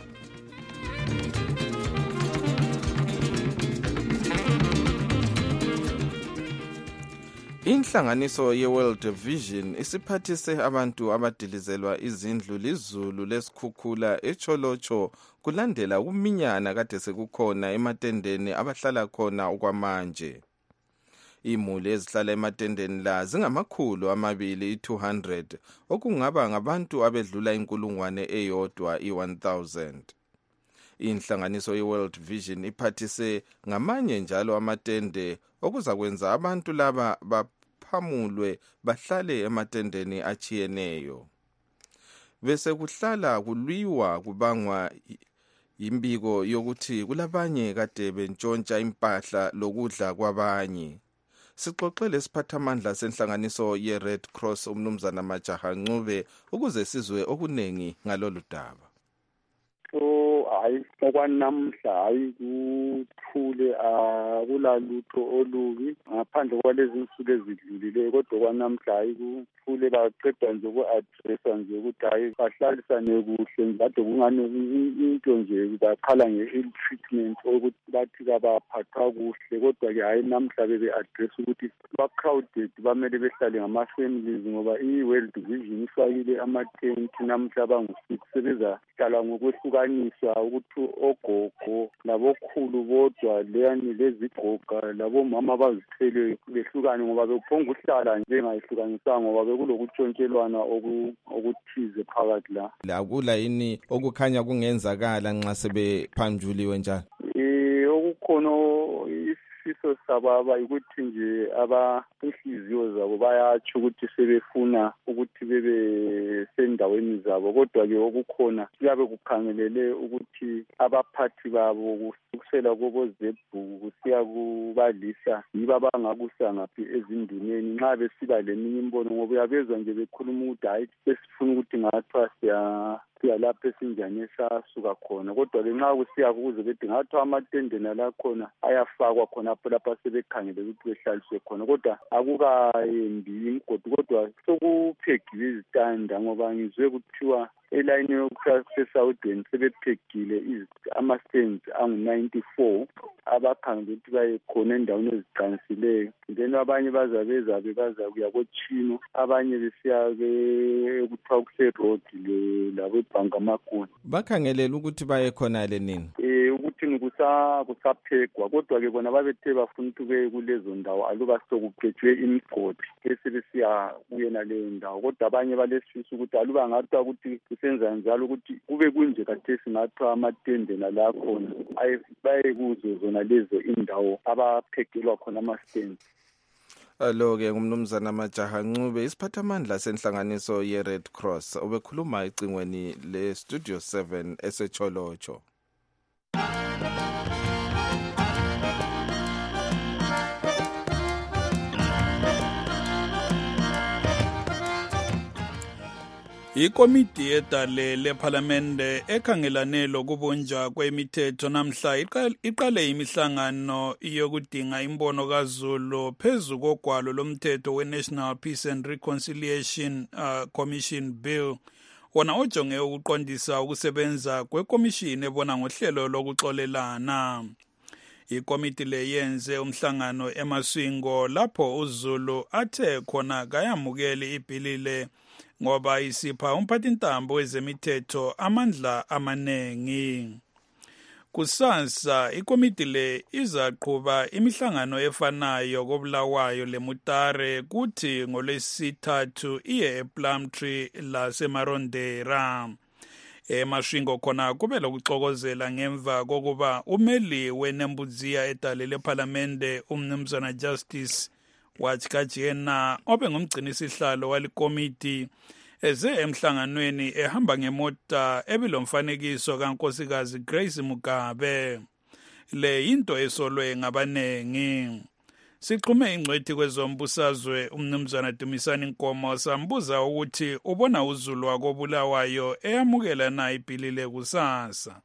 Inhlanganiso ye-World Vision isiphathise abantu abadilizelwa izindlu lizulu lesikhukhula eCholocho kulandela ukuminyana kade sekukhona ematendeni abahlala khona okwamanje. Imuli ezihlala ematendeni la zingamakhulu amabili i-two hundred okungaba ngabantu abedlula inkulungwane eyodwa i-one thousand. Inhlanganiso ye-World Vision iphathise ngamanye njalo amatende okuzakwenza abantu laba baphamulwe bahlale ematendeni achiyeneyo. Bese kuhlala kulwiwa kubangwa imbiko yokuthi kulabanye kade bentshontsha impahla lokudla kwabanye. Sixoxele siphathamandla senhlanganiso ye-Red Cross umnumzana Majaha Ncube ukuze sizwe okunengi ngalolu daba. So hayi okwanamhla hayi kuthule akulalutho olubi ngaphandle kwalezi nsuku ezidlulileyo, kodwa kwanamhla hayi kuthule baqeda nje uku-adressa nje ukuthi hayi bahlalisane kuhle kade kungani into nje baqhala nge-ill treatment ukuthi bathi kabaphathwa kuhle, kodwa-ke hayi namhla bebe-adressa ukuthi ba-crowded bamele behlale ngama-families ngoba i-World Vision ifakile amatenti namhla abangu-six sebezahlala ngokwehlukaniswa ukuthi ogogo labokhulu bodwa leyani lezigoga labomama abazithweleyo behlukane ngoba bephonga ukuhlala njengayihlukanisanga ngoba bekulokutshontshelwana okuthize phakathi la. Akula yini okukhanya kungenzakala nxa sebephanjuliwe njalo? Eh okukhona isifiso sababa ukuthi nje abanhliziyo zabo bayatsho ukuthi sebefuna ukuthi bebe sendaweni zabo, kodwa-ke okukhona kuyabe kukhangelele ukuthi abaphathi babo kusukela koboZebhu kusiya kubalisa yibo abangakusa ngaphi ezinduneni nxa besiba leminye imbono, ngoba uyabezwa nje bekhuluma ukuthi hayi besifuna ukuthi ngathiwa siya kusiya lapho esinjani esasuka khona. Kodwa ke nxa kusiya kuze bethi ngathi amatendeni alakhona ayafakwa khonapho lapha sebekhangele ukuthi behlaliswe khona. Kodwa akukayembi imigodi, kodwa sokuphegiwe izitanda ngoba ngizwe kuthiwa elayini yokusesawudeni sebephegile ama-stands angu-ninety-four abakhangele ukuthi baye khona endaweni eziqanisileyo. Then abanye bazabezabe baza kuya kochino, abanye besiya kuthiwa kuse-road labo ebhanga amakuni. Bakhangelela ukuthi baye khonale nini? Eh ukuthi kusaphegwa, kodwa-ke bona babethe bafuna ukuthi beye kulezo ndawo aluba sokugejwe imigodi bese besiya kuyena leyo ndawo. Kodwa abanye balesifiso ukuthi aluba ngathiwa ukuthi kusenza njalo ukuthi kube kunje kathesi ngathiwa amatende nalakhona baye kuzo zona lezo indawo abaphegelwa khona ama-stands. Alo-ke ngumnumzana Majaha Ncube, isiphathamandla senhlanganiso ye-Red Cross, ubekhuluma ecingweni le-Studio seven eseCholocho. Ikomiti yedale lephalamende ekhangelane lokubunjwa kwemithetho namhla iqale imihlangano yokudinga imbono kaZulu phezu kogwalo lomthetho we-National Peace and Reconciliation uh, Commission Bill, wona ojonge ukuqondisa ukusebenza kwekomishini ebona ngohlelo lokuxolelana. Ikomiti le yenze umhlangano eMaswingo lapho uZulu athe khona kayamukeli ibhilile ngoba isipha umphathintambo wezemithetho amandla amanengi. Kusasa ikomiti le izaqhuba imihlangano efanayo koBulawayo leMutare, kuthi ngolwesithathu iye ePlumtree laseMarondera. eMaswingo khona kube lokuxokozela ngemva kokuba umeli weNembudziya edale lephalamende umnumzana Justice Wachikajena obe ngumgcinisihlalo walikomiti eze emhlanganweni ehamba ngemota ebilomfanekiso kaNkosikazi Grace Mugabe. Le into esolwe ngabanengi. Siqume ingcwethi kwezombusazwe umnumzana Dumisani Nkomo sambuza ukuthi ubona uZulu wakoBulawayo eyamukela na ibhilile kusasa.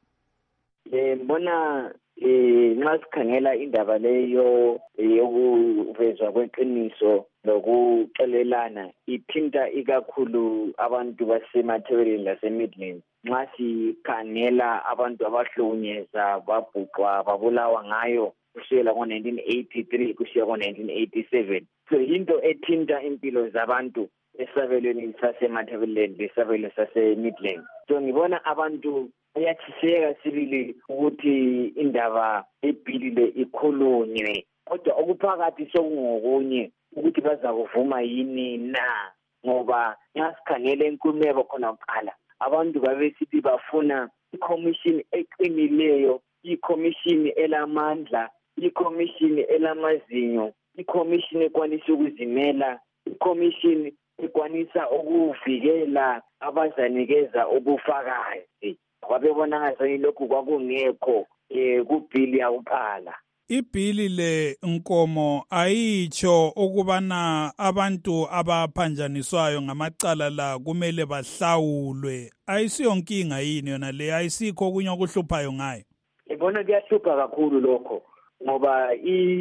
Eh mbona eh nxa sikhangela indaba leyo yokuvezwa kweqiniso lokuxolelana ithinta ikakhulu abantu basemathebeleni laseMidlands. Nxa sikhangela abantu abahlukunyezwa babhuqwa babulawa ngayo kusukela ngo-nineteen eighty-three kusiya ngo-nineteen eighty-seven. So into ethinta impilo zabantu esabelweni sasemathebeleni lesabelo saseMidlands. So ngibona abantu bayathiseka sibili ukuthi indaba ebhilile ikhulunywe, kodwa okuphakathi sokungokunye ukuthi baza kuvuma yini na, ngoba nxa sikhangele inkulumeko khona kuqala abantu babesithi bafuna ikomishini eqinileyo, ikomishini elamandla, ikomishini elamazinyo, ikomishini ekwanisa ukuzimela, ikomishini ekwanisa ukuvikela abazanikeza ubufakazi. Kwabebona ngathi lokhu kwakungekho eh kubhili yakuqala. Ibhili le Nkomo ayitsho ukubana abantu abaphanjaniswayo ngamacala la kumele bahlawulwe. Ayisiyo nkinga yini yona le, ayisikho okunye okuhluphayo ngayo? Ibona kuyahlupha kakhulu lokho ngoba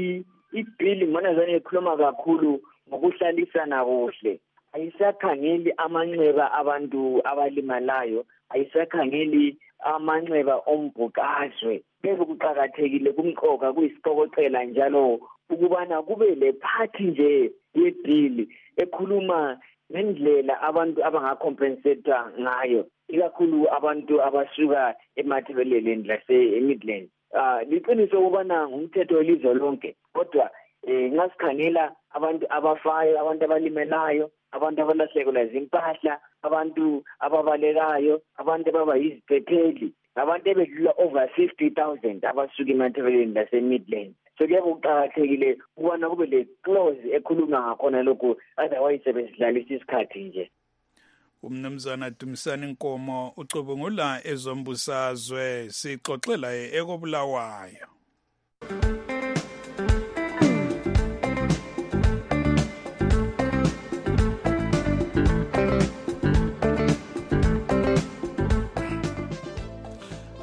ibhili mina zane ikhuluma kakhulu ngokuhlalisana kuhle. Ayisakhangeli amanxeba abantu abalimalayo, ayisakhangeli amanxeba ombhukazwe. Bese kuqhakathekile kumqoka kuyisiqokoqela njalo ukubana kube le party nje yebhili ekhuluma ngendlela abantu abangacompensate ngayo, ikakhulu abantu abasuka emathebeleni laseMidlands. Ah liqiniso ukubana ngumthetho welizwe lonke, kodwa eh ngasikhangela abantu abafayo, abantu abalimelayo, abantu abalahlekelwa zimpahla, abantu ababalekayo, abantu ababa yiziphepheli, abantu ebedlula over fifty thousand abasuka emathebeleni laseMidlands. So kuyaba kuqhakathekile ukubana kube le clause ekhuluma ngakhona lokho, otherwise sebesidlalisa isikhathi nje. Umnumzana Dumisani Nkomo ucubungula ezombusazwe, sixoxela ekoBulawayo.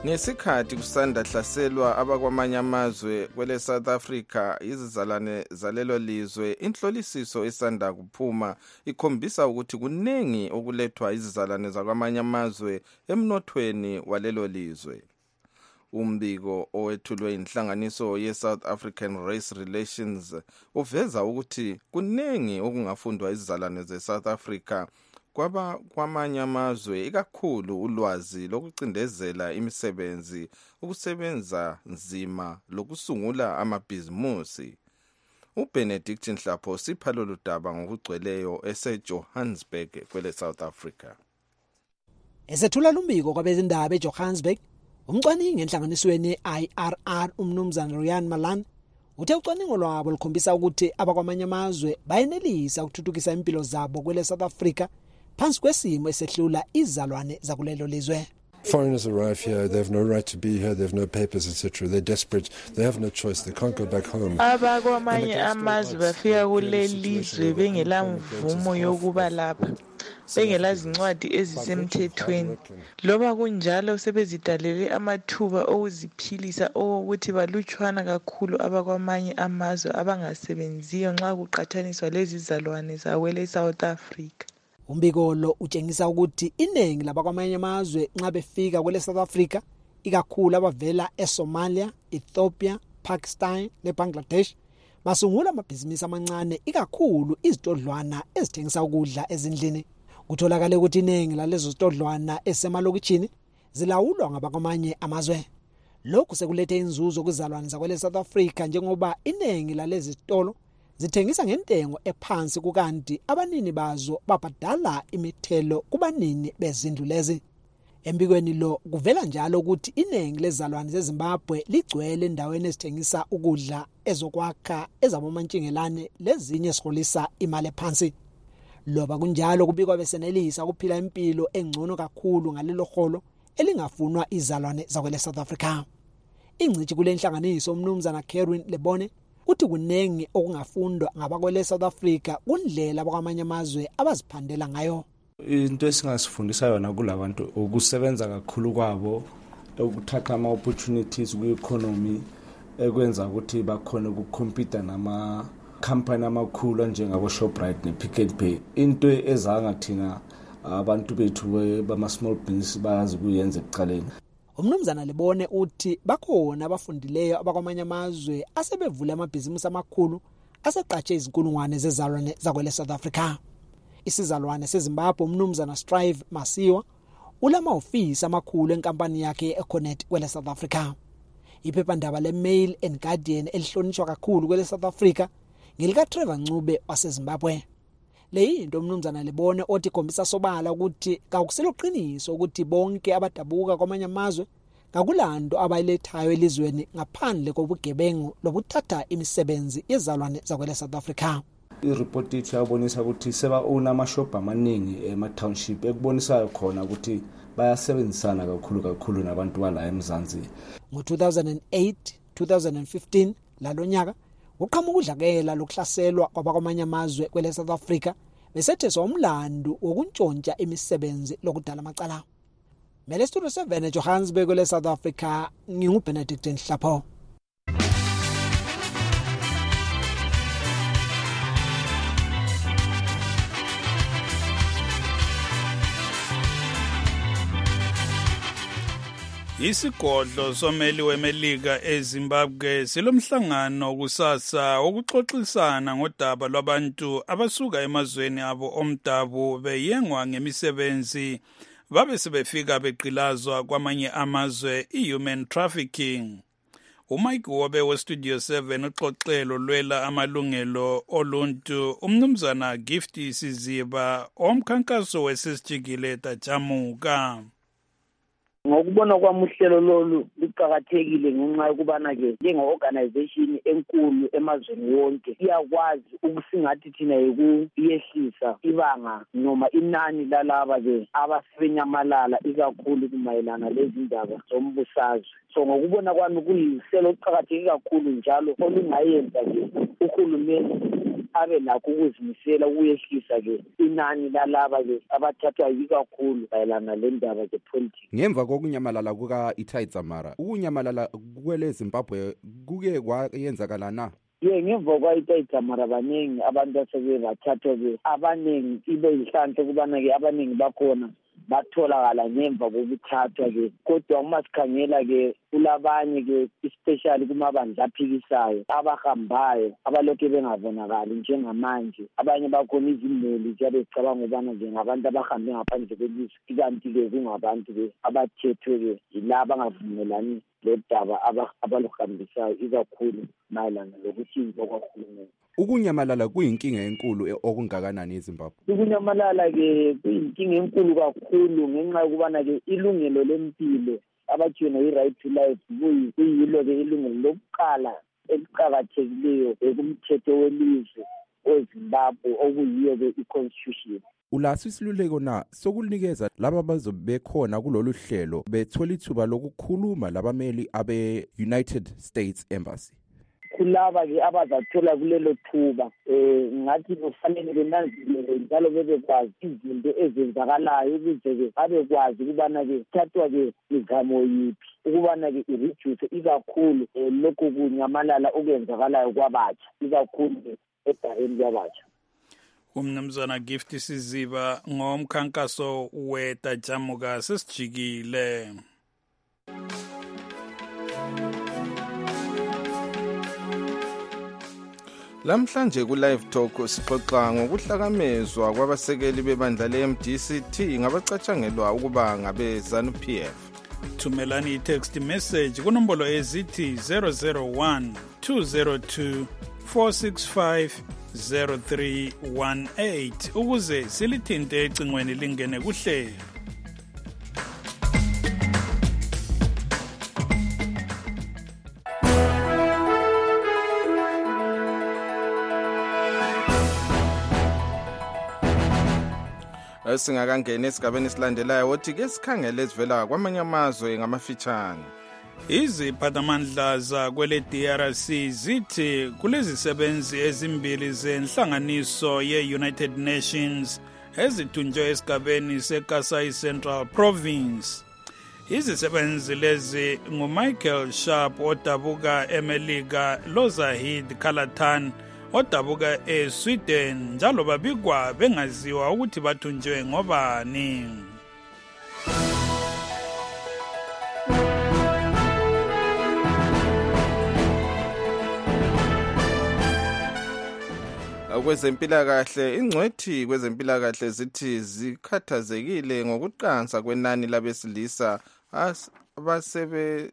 Ngesikhathi kusanda hlaselwa abakwamanye amazwe kwele South Africa izizalwane zalelo lizwe, inhlolisiso esanda kuphuma ikhombisa ukuthi kunengi okulethwa izizalwane zakwamanye amazwe emnothweni walelo lizwe. Umbiko owethulwe inhlanganiso ye-South African Race Relations uveza ukuthi kunengi okungafundwa izizalwane ze-South Africa kwaba kwamanye amazwe, ikakhulu ulwazi lokucindezela imisebenzi, ukusebenza nzima lokusungula amabhizimusi. uBenedict Nhlapho sipha lolu daba ngokugcweleyo eseJohannesburg kwele South Africa. Esethula lumbiko kwabezindaba eJohannesburg, umcwaningi enhlanganisweni I R R umnumzana Rian Malan uthe ucwaningo lwabo lukhombisa ukuthi abakwamanye amazwe bayenelisa ukuthuthukisa impilo zabo kwele South Africa phansi kwesimo esehlula izalwane zakulelo lizwe. Foreigners arrive here, they have no right to be here, they have no papers, et cetera. They're desperate, they have no choice, they can't go back home. Abakwamanye amazwe bafika kuleli lizwe bengela mvumo yokuba lapha, bengela zincwadi ezisemthethweni. Loba kunjalo sebezidalele amathuba okuziphilisa ukuthi balutshwana kakhulu abakwamanye amazwe abangasebenziyo nxa kuqathaniswa lezi zalwane zakwele South Africa. Umbiko lo utshengisa ukuthi iningi labakwamanye amazwe nxa befika kwele South Africa, ikakhulu abavela eSomalia, Ethiopia, Pakistan neBangladesh, basungula amabhizinisi amancane, ikakhulu izitodlwana ezithengisa ukudla ezindlini. Kutholakala ukuthi iningi lalezo zitodlwana esemalokitshini zilawulwa ngabakwamanye amazwe. Lokhu sekulethe inzuzo kuzalwane zakwele South Africa njengoba iningi lalezi zitolo zithengisa ngentengo ephansi kukanti abanini bazo babhadala imithelo kubanini bezindlu lezi. Embikweni lo kuvela njalo ukuthi iningi lezalwane zeZimbabwe ligcwele endaweni ezithengisa ukudla ezokwakha ezabomantshingelane lezinye siholisa imali ephansi. Loba kunjalo kubikwa besenelisa ukuphila impilo engcono kakhulu ngalelo holo elingafunwa izalwane zakwele South Africa. Ingcithi kule nhlanganiso umnumzana Kerwin Lebone uthi kunengi okungafundwa ngabakwele South Africa kundlela abakwamanye amazwe abaziphandela ngayo. Into esingasifundisa yona kulabantu ukusebenza kakhulu kwabo, ukuthatha ama opportunities kwi-economy ekwenza ukuthi bakhone ukucompete nama company amakhulu njengabo Shoprite nePick n Pay. Into ezanga thina abantu bethu bama small business bayazi kuyenza ekuqaleni. Umnumzana Lebone uthi bakhona abafundileyo abakwamanye amazwe asebevula amabhizinisi amakhulu aseqatshe izinkulungwane zezalwane zakwele South Africa. Isizalwane seZimbabwe umnumzana Strive Masiwa ulama office amakhulu enkampani yakhe eConnect kwele South Africa. Iphephandaba leMail and Guardian elihlonishwa kakhulu kwele South Africa ngelika Trevor Ncube waseZimbabwe. Leyinto umnumzana Lebone othi khombisa sobala ukuthi kakuseloqiniso ukuthi bonke abadabuka kwamanye amazwe ngakulanto abayilethayo elizweni ngaphandle kobugebengu lobuthatha imisebenzi yezalwane zakwele South Africa. I-report ithi yabonisa ukuthi seba una amashop amaningi ema-township ekubonisayo khona ukuthi bayasebenzisana kakhulu kakhulu nabantu bala eMzansi. Ngo-two thousand eight two thousand fifteen lalonyaka uqhamuka udlakela lokuhlaselwa kwabakwamanye amazwe kwele South Africa besetheswa umlando wokuntshontsha imisebenzi lokudala amacala. Mele Studio seven eJohannesburg kwele South Africa, nginguBenedict Nhlapho. Isigodlo someli wemelika eZimbabwe silomhlangano kusasa wokuxoxisana ngodaba lwabantu abasuka emazweni abo omdabu beyengwa ngemisebenzi babe sebefika beqilazwa kwamanye amazwe i-human trafficking. uMike Wobe weStudio seven uxoxelo lwela amalungelo oluntu umnumzana Gift Siziba omkhankaso wesisijikile tajamuka. Ngokubona kwami uhlelo lolu liqhakathekile ngenxa yokubana ke njenge-organization enkulu emazweni wonke iyakwazi ukusingathi thina ukuyehlisa ibanga noma inani lalaba ke abasebenyamalala ikakhulu kumayelana lezi ndaba zombusazwe. So ngokubona kwami kuyihlelo eliqhakatheke kakhulu njalo olungayenza ke uhulumeni abe lakho ukuzimisela ukuyehlisa-ke inani lalaba-ke abathathwa yikakhulu mayelana le ndaba zepolitics. Ngemva kokunyamalala kuka-Itai Dzamara, ukunyamalala kwele Zimbabwe kuke kwayenzakala na? Ye ngemva kwa-Itai Dzamara baningi abantu asebe bathathwa-ke abaningi ibe yihlanhla ukubana-ke abaningi bakhona batholakala ngemva kokuthathwa-ke kodwa uma sikhangela-ke kulabanye-ke especially kumabandla aphikisayo abahambayo abalokhu bengabonakali njengamanje. Abanye bakhona izimuli ziyabe zicabanga ukubana njengabantu abahambe ngaphandle kwelizwe, ikanti-ke kungabantu-ke abathethwe-ke yilaba abangavumelani lodaba abaluhambisayo ikakhulu mayelana lokuhlinzwa kwahulumeni. Ukunyamalala kuyinkinga enkulu okungakanani eZimbabwe? Ukunyamalala-ke kuyinkinga enkulu kakhulu ngenxa yokubana-ke ilungelo lempilo abathina i-right to life kuyilo-ke ilungelo lokuqala eliqakathekileyo kumthetho welizwe weZimbabwe okuyiyo-ke i-constitution. Ulaso isiluleko na sokunikeza laba bazobe bekhona kulolu hlelo bethola ithuba lokukhuluma labameli abe-United States Embassy? Kulaba-ke abazathola kulelo thuba um ngathi kufanele benanzelele njalo bebekwazi izinto ezenzakalayo ukuze-ke babekwazi ukubana-ke thathwa-ke mizamo yiphi ukubana-ke ireduce ikakhulu um lokhu kunyamalala okwenzakalayo kwabatsha ikakhulu ebhareni kwabatsha. Umnumzana Gift Siziba ngomkhankaso weTajamuka sesijikile. Lamhlanje ku Live Talk sixoxa ngokuhlakamezwa kwabasekeli bebandla le-M D C T ngabacatshangelwa ukuba ngabe ZANU P F. Thumelani i-text message kunombolo ezithi zero zero one two zero two four six five zero three one eight ukuze silithinte ecingweni lingene kuhlelo. Singakangena esigabeni esilandelayo wothi ke sikhangele ezivela kwamanye amazwe ngamafitshane. Iziphathamandla zakwele D R C zithi kulezisebenzi ezimbili zenhlanganiso ye-United Nations ezithunjwe esigabeni seKasai Central Province. Izisebenzi lezi nguMichael Sharp odabuka eMelika, loZahid Khalatan odabuka eSweden, njalo babikwa bengaziwa ukuthi bathunjwe ngobani. Kwezempilakahle, ingcwethi kwezempilakahle zithi zikhathazekile ngokuqansa kwenani labesilisa abasebe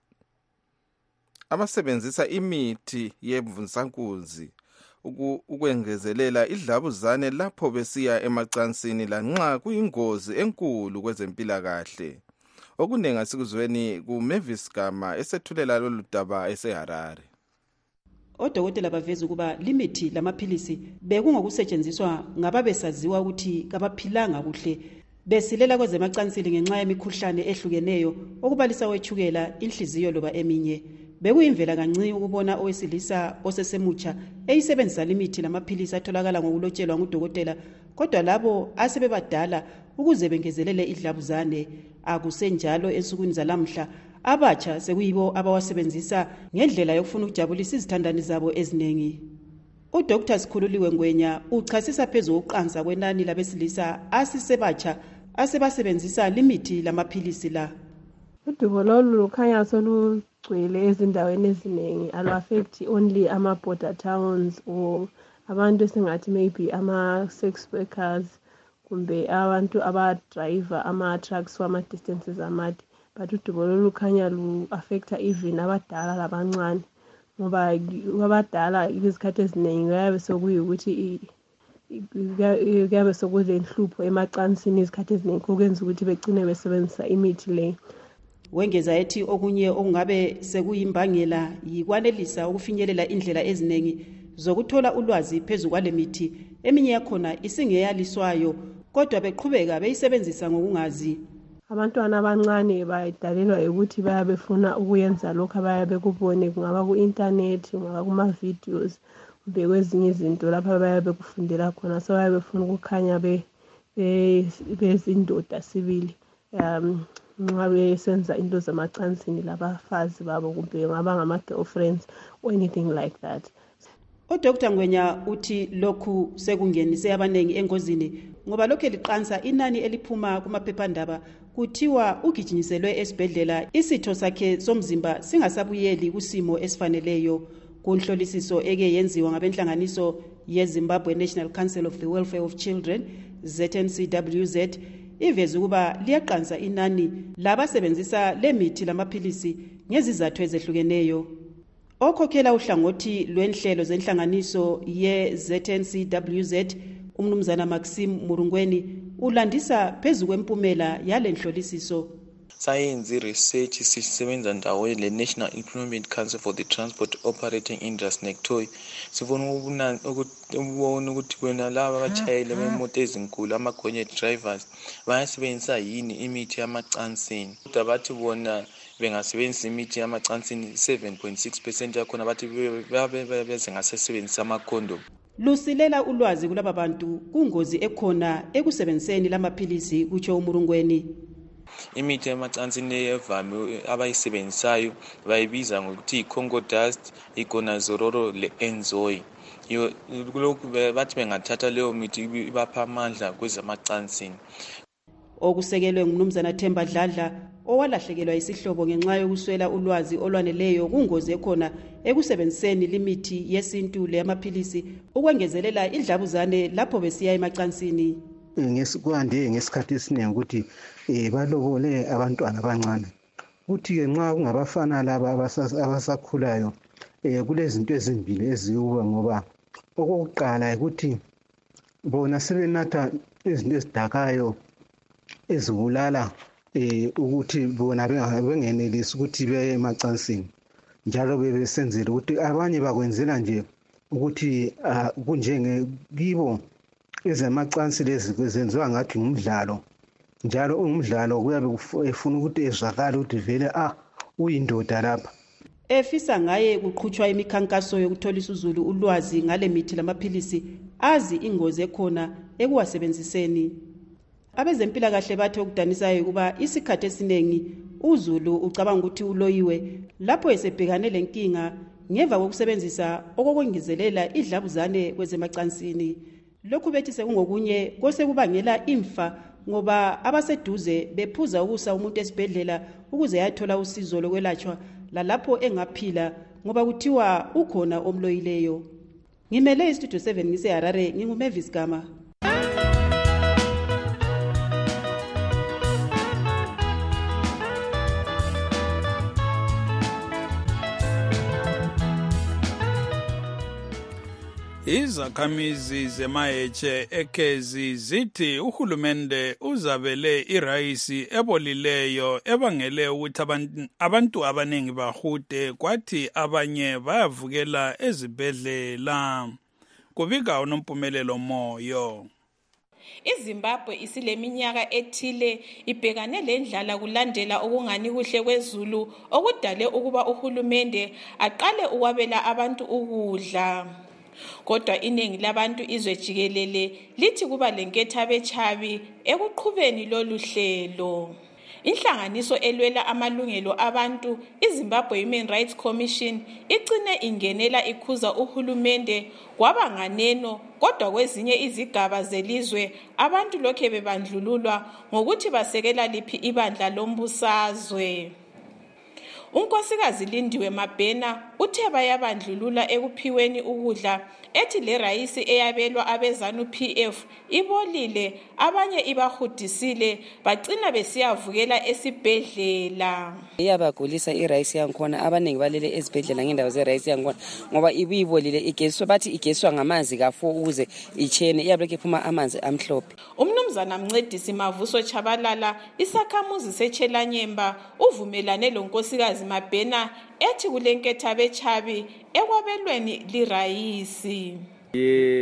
abasebenzisa imithi yemvunsankunzi ukwengezelela idlabuzane lapho besiya emacansini lanxa kuyingozi enkulu kwezempilakahle. Okunengi asikuzweni kuMavis Gama esethulela lolu daba eseHarare. Odokotela baveza ukuba limithi lamaphilisi bekungokusetshenziswa ngababesaziwa ukuthi kabaphilanga kuhle besilela kwezemacansini ngenxa yemikhuhlane ehlukeneyo okubalisa wethukela, inhliziyo loba eminye. Bekuyimvela kancane ukubona owesilisa osesemutsha eyisebenzisa limithi lamaphilisi atholakala ngokulotshelwa ngudokotela, kodwa labo asebebadala ukuze bengezelele idlabuzane akusenjalo ensukwini zalamhla. Abatsha sekuyibo abawasebenzisa ngendlela yokufuna ukujabulisa izithandani zabo eziningi. UDr Sikhululiwe Ngwenya uchasisa phezulu uqansa kwenani labesilisa asisebatsha asebasebenzisa limithi lamaphilisi la. Udubo lolu lukhanya solugcwele ezindaweni eziningi, alu-affect only ama-border towns or abantu esingathi maybe ama-sex workers kumbe abantu abadriver ama-trucks wama-distances amade. But udubo lolu lukhanya lu-affecta even abadala labancane, ngoba abadala izikhathi eziningi kuyabe sokuyukuthi kuyabe sokulenhlupho emacansini izikhathi eziningi okwenza ukuthi begcine besebenzisa imithi le. Wengeza ethi okunye okungabe sekuyimbangela yikwanelisa ukufinyelela indlela eziningi zokuthola ulwazi phezulu kwale mithi, eminye yakhona isingeyaliswayo kodwa beqhubeka beyisebenzisa ngokungazi. Abantwana abancane bayidalelwa ukuthi bayabefuna ukuyenza lokho abayabe kubone, kungaba ku-internet, kungaba kuma-videos, bekwezinye izinto lapha bayabe kufundela khona so bayabe befuna ukukhanya be bezindoda sibili um nxa besenza into zamacansini labafazi babo kumbe ngaba ngama-girlfriends or anything like that. uDr Ngwenya uthi lokhu sekungenise abanengi engozini ngoba lokho liqansa inani eliphuma kumaphephandaba kuthiwa ugijinyiselwe esibhedlela isitho sakhe somzimba singasabuyeli kusimo esifaneleyo. Kunhlolisiso eke yenziwa ngabenhlanganiso yeZimbabwe National Council of the Welfare of Children Z N C W Z iveza ukuba liyaqansa inani labasebenzisa lemithi lamaphilisi ngezizathu ezehlukeneyo. Okhokhela uhlangothi lwenhlelo zenhlanganiso ye-Z N C W Z umnumzana Maxim Murungweni ulandisa phezu kwempumela yale nhlolisiso. Sayenze research sisebenza ndawonye le National Employment Council for the Transport Operating Industry NECTOI sifuna ukubona ukuthi kwena laba abatshayeli bemoto ezinkulu ama-gonyet drivers bayasebenzisa yini imithi yamacansini. Kodwa bathi bona bengasebenzisa imithi yamacansini seven point six percent yakhona bathi beze ngasebenzisa amakhondom. Lusilela ulwazi kulaba bantu kungozi ekhona ekusebenziseni lamaphilisi kutsho uMurungweni. Imithi yamacansini evame abayisebenzisayo bayibiza ngokuthi i-Congo dust, igonazololo le-enzoy. Lokhu bathi bengathatha leyo mithi ibapha amandla kwezamacansini. Okusekelwe ngumnumzana Themba Dladla owalahlekelwa isihlobo ngenxa yokuswela ulwazi olwaneleyo kungozi ekhona ekusebenziseni limithi yesintu leyamaphilisi ukwengezelela idlabuzane lapho besiya emacansini. Ngesikwande ngesikhathi esiningi ukuthi eh balobole abantwana abancane ukuthi ke nxa kungabafana laba abasakhulayo eh kulezinto ezimbili ezikuba ngoba okokuqala ukuthi bona sebenatha izinto ezidakayo ezibulala eh ukuthi bona bengenelisi ukuthi beye emacansini njalo bebesenzela ukuthi abanye bakwenzela nje ukuthi kunjenge kibo ezamacansi lezi kwenziwa ngathi ngumdlalo njalo ungumdlalo kuyabe ufuna ukuthi ezwakala ukuthi vele ah uyindoda lapha. Efisa ngaye kuqhutshwa imikhankaso yokutholisa uzulu ulwazi ngale mithi lamaphilisi azi ingozi ekhona ekuwasebenziseni. Abezempilakahle bathe ukudanisayo kuba isikhathi esiningi uzulu ucabanga ukuthi uloyiwe lapho esebhekane lenkinga ngeva kokusebenzisa okokwengezelela idlabuzane kwezemacansini. Lokhu bethi sekungokunye kose kubangela imfa ngoba abaseduze bephuza ukusa umuntu esibhedlela ukuze yathola usizo lokwelatshwa lalapho engaphila ngoba kuthiwa ukhona omloyileyo. Ngimele istudio seven ngise Harare nginguMavis Gama. Izakhamizi zemaheche ekezi zithi uhulumende uzabele irayisi ebolileyo ebangele ukuthi abantu, abantu abanengi bahude kwathi abanye bayavukela ezibhedlela. Kubika unompumelelo moyo. iZimbabwe isileminyaka ethile ibhekane lendlala kulandela okungani kuhle kwezulu okudale ukuba uhulumende aqale ukwabela abantu ukudla. Kodwa iningi labantu izwe jikelele lithi kuba lenketha bechabi ekuqhubeni lolu hlelo. Inhlanganiso elwela amalungelo abantu iZimbabwe Human Rights Commission igcine ingenela ikhuza uhulumende kwaba nganeno kodwa kwezinye izigaba zelizwe abantu lokhe bebandlululwa ngokuthi basekela liphi ibandla lombusazwe. Unkosikazi Lindiwe Mabhena uthe bayabandlulula ekuphiweni ukudla ethi le rayisi eyabelwa abezanu P F ibolile abanye ibahudisile bagcina besiyavukela esibhedlela. Iyabagulisa irayisi yankhona abaningi balele esibhedlela ngendawo zerayisi yankhona ngoba ibuyibolile igeswa bathi igeswa ngamanzi kafo ukuze ichene iyabeke iphuma amanzi amhlophe. Umnumzana Mncedisi Mavuso Chabalala isakhamuzi seChelanyemba uvumelane lonkosikazi Mabhena ethi kulenketha bechabi ekwabelweni lirayisi.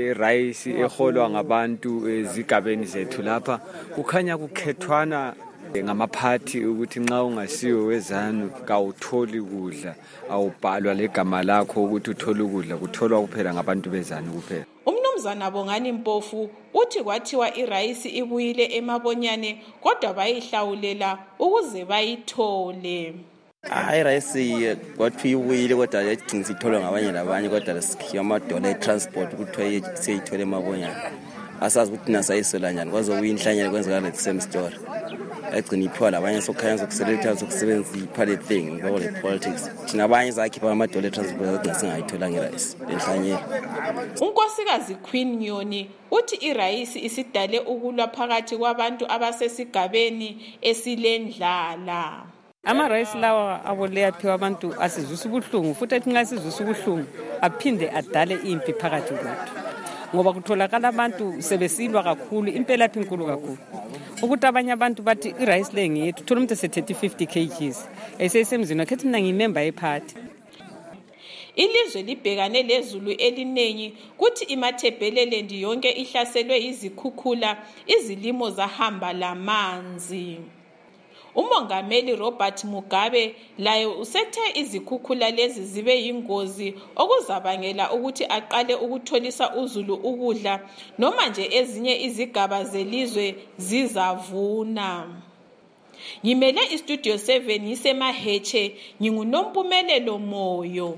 Irayisi eholwa ngabantu ezigabeni zethu lapha kukhanya kukhethwana ngamaphathi ukuthi nxa ungasiwe wezanu kawutholi kudla awubhalwa legama lakho ukuthi uthole ukudla kutholwa kuphela ngabantu bezanu kuphela. Umnumzana Bongani Mpofu uthi kwathiwa irayisi ibuyile emabonyane kodwa bayihlawulela ukuze bayithole. Hayi irayisi kwathiwa ibuyile kodwa yagcina itholwa ngabanye labanye kodwa sikhiya amadola e-transport kuthiwa seyithole emabonyane. Asazi ukuthi nasayisola njani kwaze kuyinhlanyela kwenzeka the same story. Yagcina iphiwa labanye sokhanya sokuselecta sokusebenza iphallet thing ngoba le politics. Thina abanye zakhipha amadola e-transport kodwa singayithola ngerayisi lenhlanyela. Unkosikazi Queen Nyoni uthi irayisi isidale ukulwa phakathi kwabantu abasesigabeni esilendlala. Ama-rice lawa abole aphiwa abantu asizwisa ubuhlungu futhi ethi nxa sizwisa ubuhlungu aphinde adale impi phakathi kwethu ngoba kutholakala abantu sebesilwa kakhulu impela phi inkulu kakhulu ukuthi abanye abantu bathi irayisi le ngiyethu thola umuntu ese-thirty fifty kilograms esesemzini wakhe ethi mina ngiyimemba yephathi. Ilizwe libhekane lezulu elinengi kuthi iMatabeleland yonke ihlaselwe izikhukhula izilimo zahamba lamanzi. Umongameli Robert Mugabe laye usethe izikhukhula lezi zibe yingozi okuzabangela ukuthi aqale ukutholisa uzulu ukudla noma nje ezinye izigaba zelizwe zizavuna. Ngimele iStudio seven ngisemaheche nginguNompumelelo Moyo.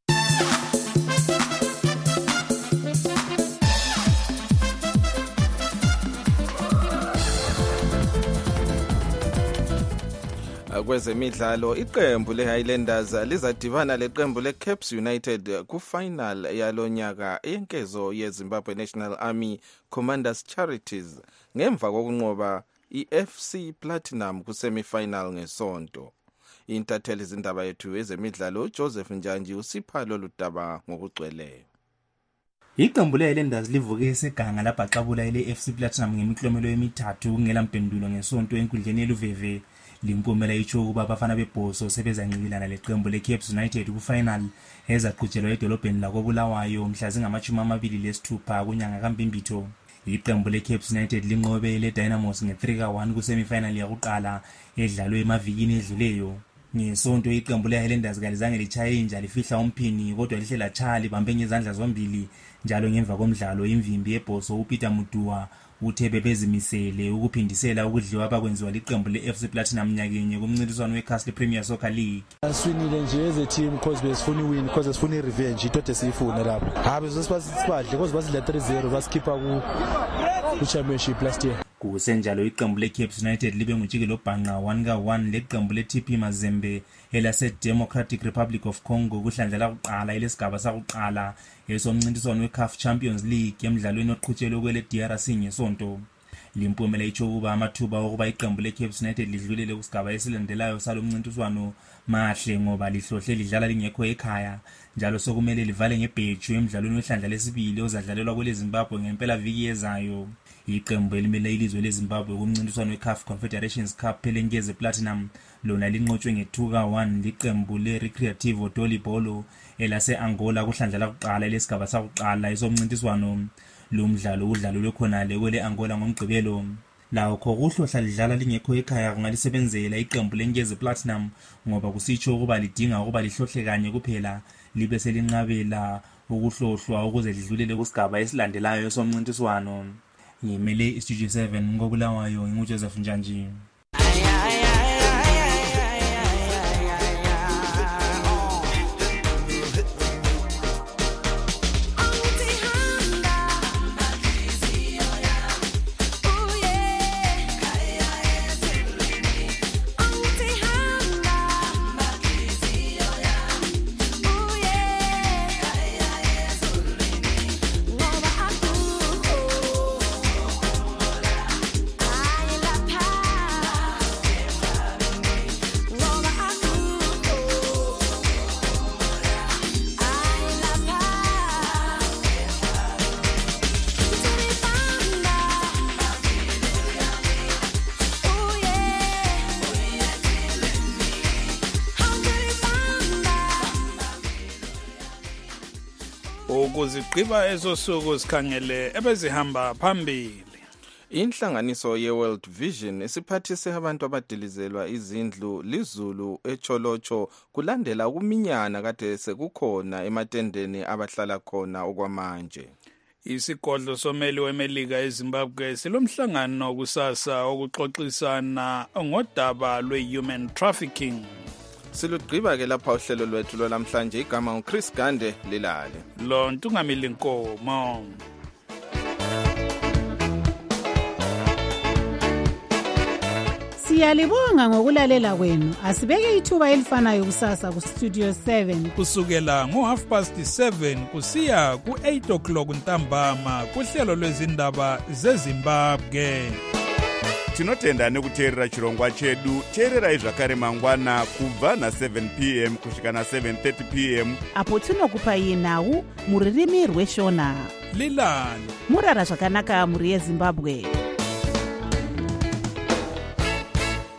Kwezemidlalo iqembu leHighlanders lizadibana leqembu leCaps United kufinal yalonyaka yenkezo yeZimbabwe National Army Commanders Charities ngemva kokunqoba iF C Platinum kusemifinal ngesonto. Intatheli izindaba yethu ezemidlalo Joseph Njanji usipha lolu daba ngokugcweleyo. Iqembu leHighlanders livuke eseganga labhaxabula ile F C Platinum ngemiklomelo emithathu kungela mpendulo ngesonto enkundleni yeLuveve. Limpumela itsho ukuba abafana bebhoso sebezancibilana leqembu leCaps United kufinal ezaqhutshelwa edolobheni lakoBulawayo mhla zingamashumi amabili lesithupha kunyanga kaMbimbitho. Iqembu leCaps United linqobe leDynamos nge-three ka one kusemifinal yakuqala edlalwe emavikini edluleyo. Ngesonto iqembu leHighlanders kalizange lichayinja lifihla umphini kodwa lihle lachaya libambe ngezandla zombili njalo ngemva komdlalo imvimbi yebhoso uPeter Mutua uthe bebezimisele ukuphindisela ukudliwa abakwenziwa liqembu leF C Platinum nyakenye kumncintiswano weCastle Premier Soccer League. Aswinile nje as a team because besifuna win because sifuna revenge itothe siyifuna lapha. Habe sesibadle because basidla three zero baskipha ku ku-championship last year. Kusenjalo iqembu leCaps United libe ngujike lobhanqa one ka one leqembu leT P Mazembe elase Democratic Republic of Congo kuhlandlela kuqala elesigaba sakuqala esomncintiswano weCAF Champions League emidlalweni oqhutshelwe kwele D R C ngesonto. Limpumela itsho ukuba amathuba okuba iqembu leCaps United lidlulele kusigaba esilandelayo salomncintiswano mahle ngoba lihlohle lidlala lingekho ekhaya njalo sokumele livale ngebheju emidlalweni wehlandla lesibili ozadlalelwa kwele Zimbabwe ngempela viki yezayo. Iqembu elimele ilizwe leZimbabwe kumncintiswano weCAF Confederations Cup elenkeze Platinum lona linqotshwe nge-two ka one liqembu leRecreativo Volleyball elase Angola kuhlandlela kuqala lesigaba sakuqala esomncintiswano. Lo mdlalo udlalwe khonale kwele Angola ngomgqibelo. Lawo khokuhlohla lidlala lingekho ekhaya kungalisebenzela iqembu lenkeze Platinum ngoba kusitsho ukuba lidinga ukuba lihlohle kanye kuphela libe selinqabela ukuhlohlwa ukuze lidlulele kusigaba esilandelayo esomncintiswano. Ngimele iStudio seven ngokulawayo nguJoseph Njanji. Ukuzigqiba ezo suku sikhangele ebezihamba phambili. Inhlanganiso ye-World Vision isiphathise abantu abadilizelwa izindlu lizulu eCholocho kulandela ukuminyana kade sekukhona ematendeni abahlala khona okwamanje. Isigodlo someli weMelika eZimbabwe silomhlangano kusasa okuxoxisana ngodaba lwe-human trafficking. Silugqiba ke lapha uhlelo lwethu lwalamhlanje. Igama uChris Gande lilale. Lo Ntungamili Nkomo. Siyalibonga ngokulalela kwenu. Asibeke ithuba elifanayo kusasa ku Studio seven kusukela ngo half past seven kusiya ku eight o'clock ntambama kuhlelo lwezindaba zeZimbabwe. Tinotenda nekuteerera chirongwa chedu. Teererai zvakare mangwana kubva na seven p m kusvika na seven thirty p m apo tinokupai nhau muririmi rweshona. Lilani murara zvakanaka muri yeZimbabwe.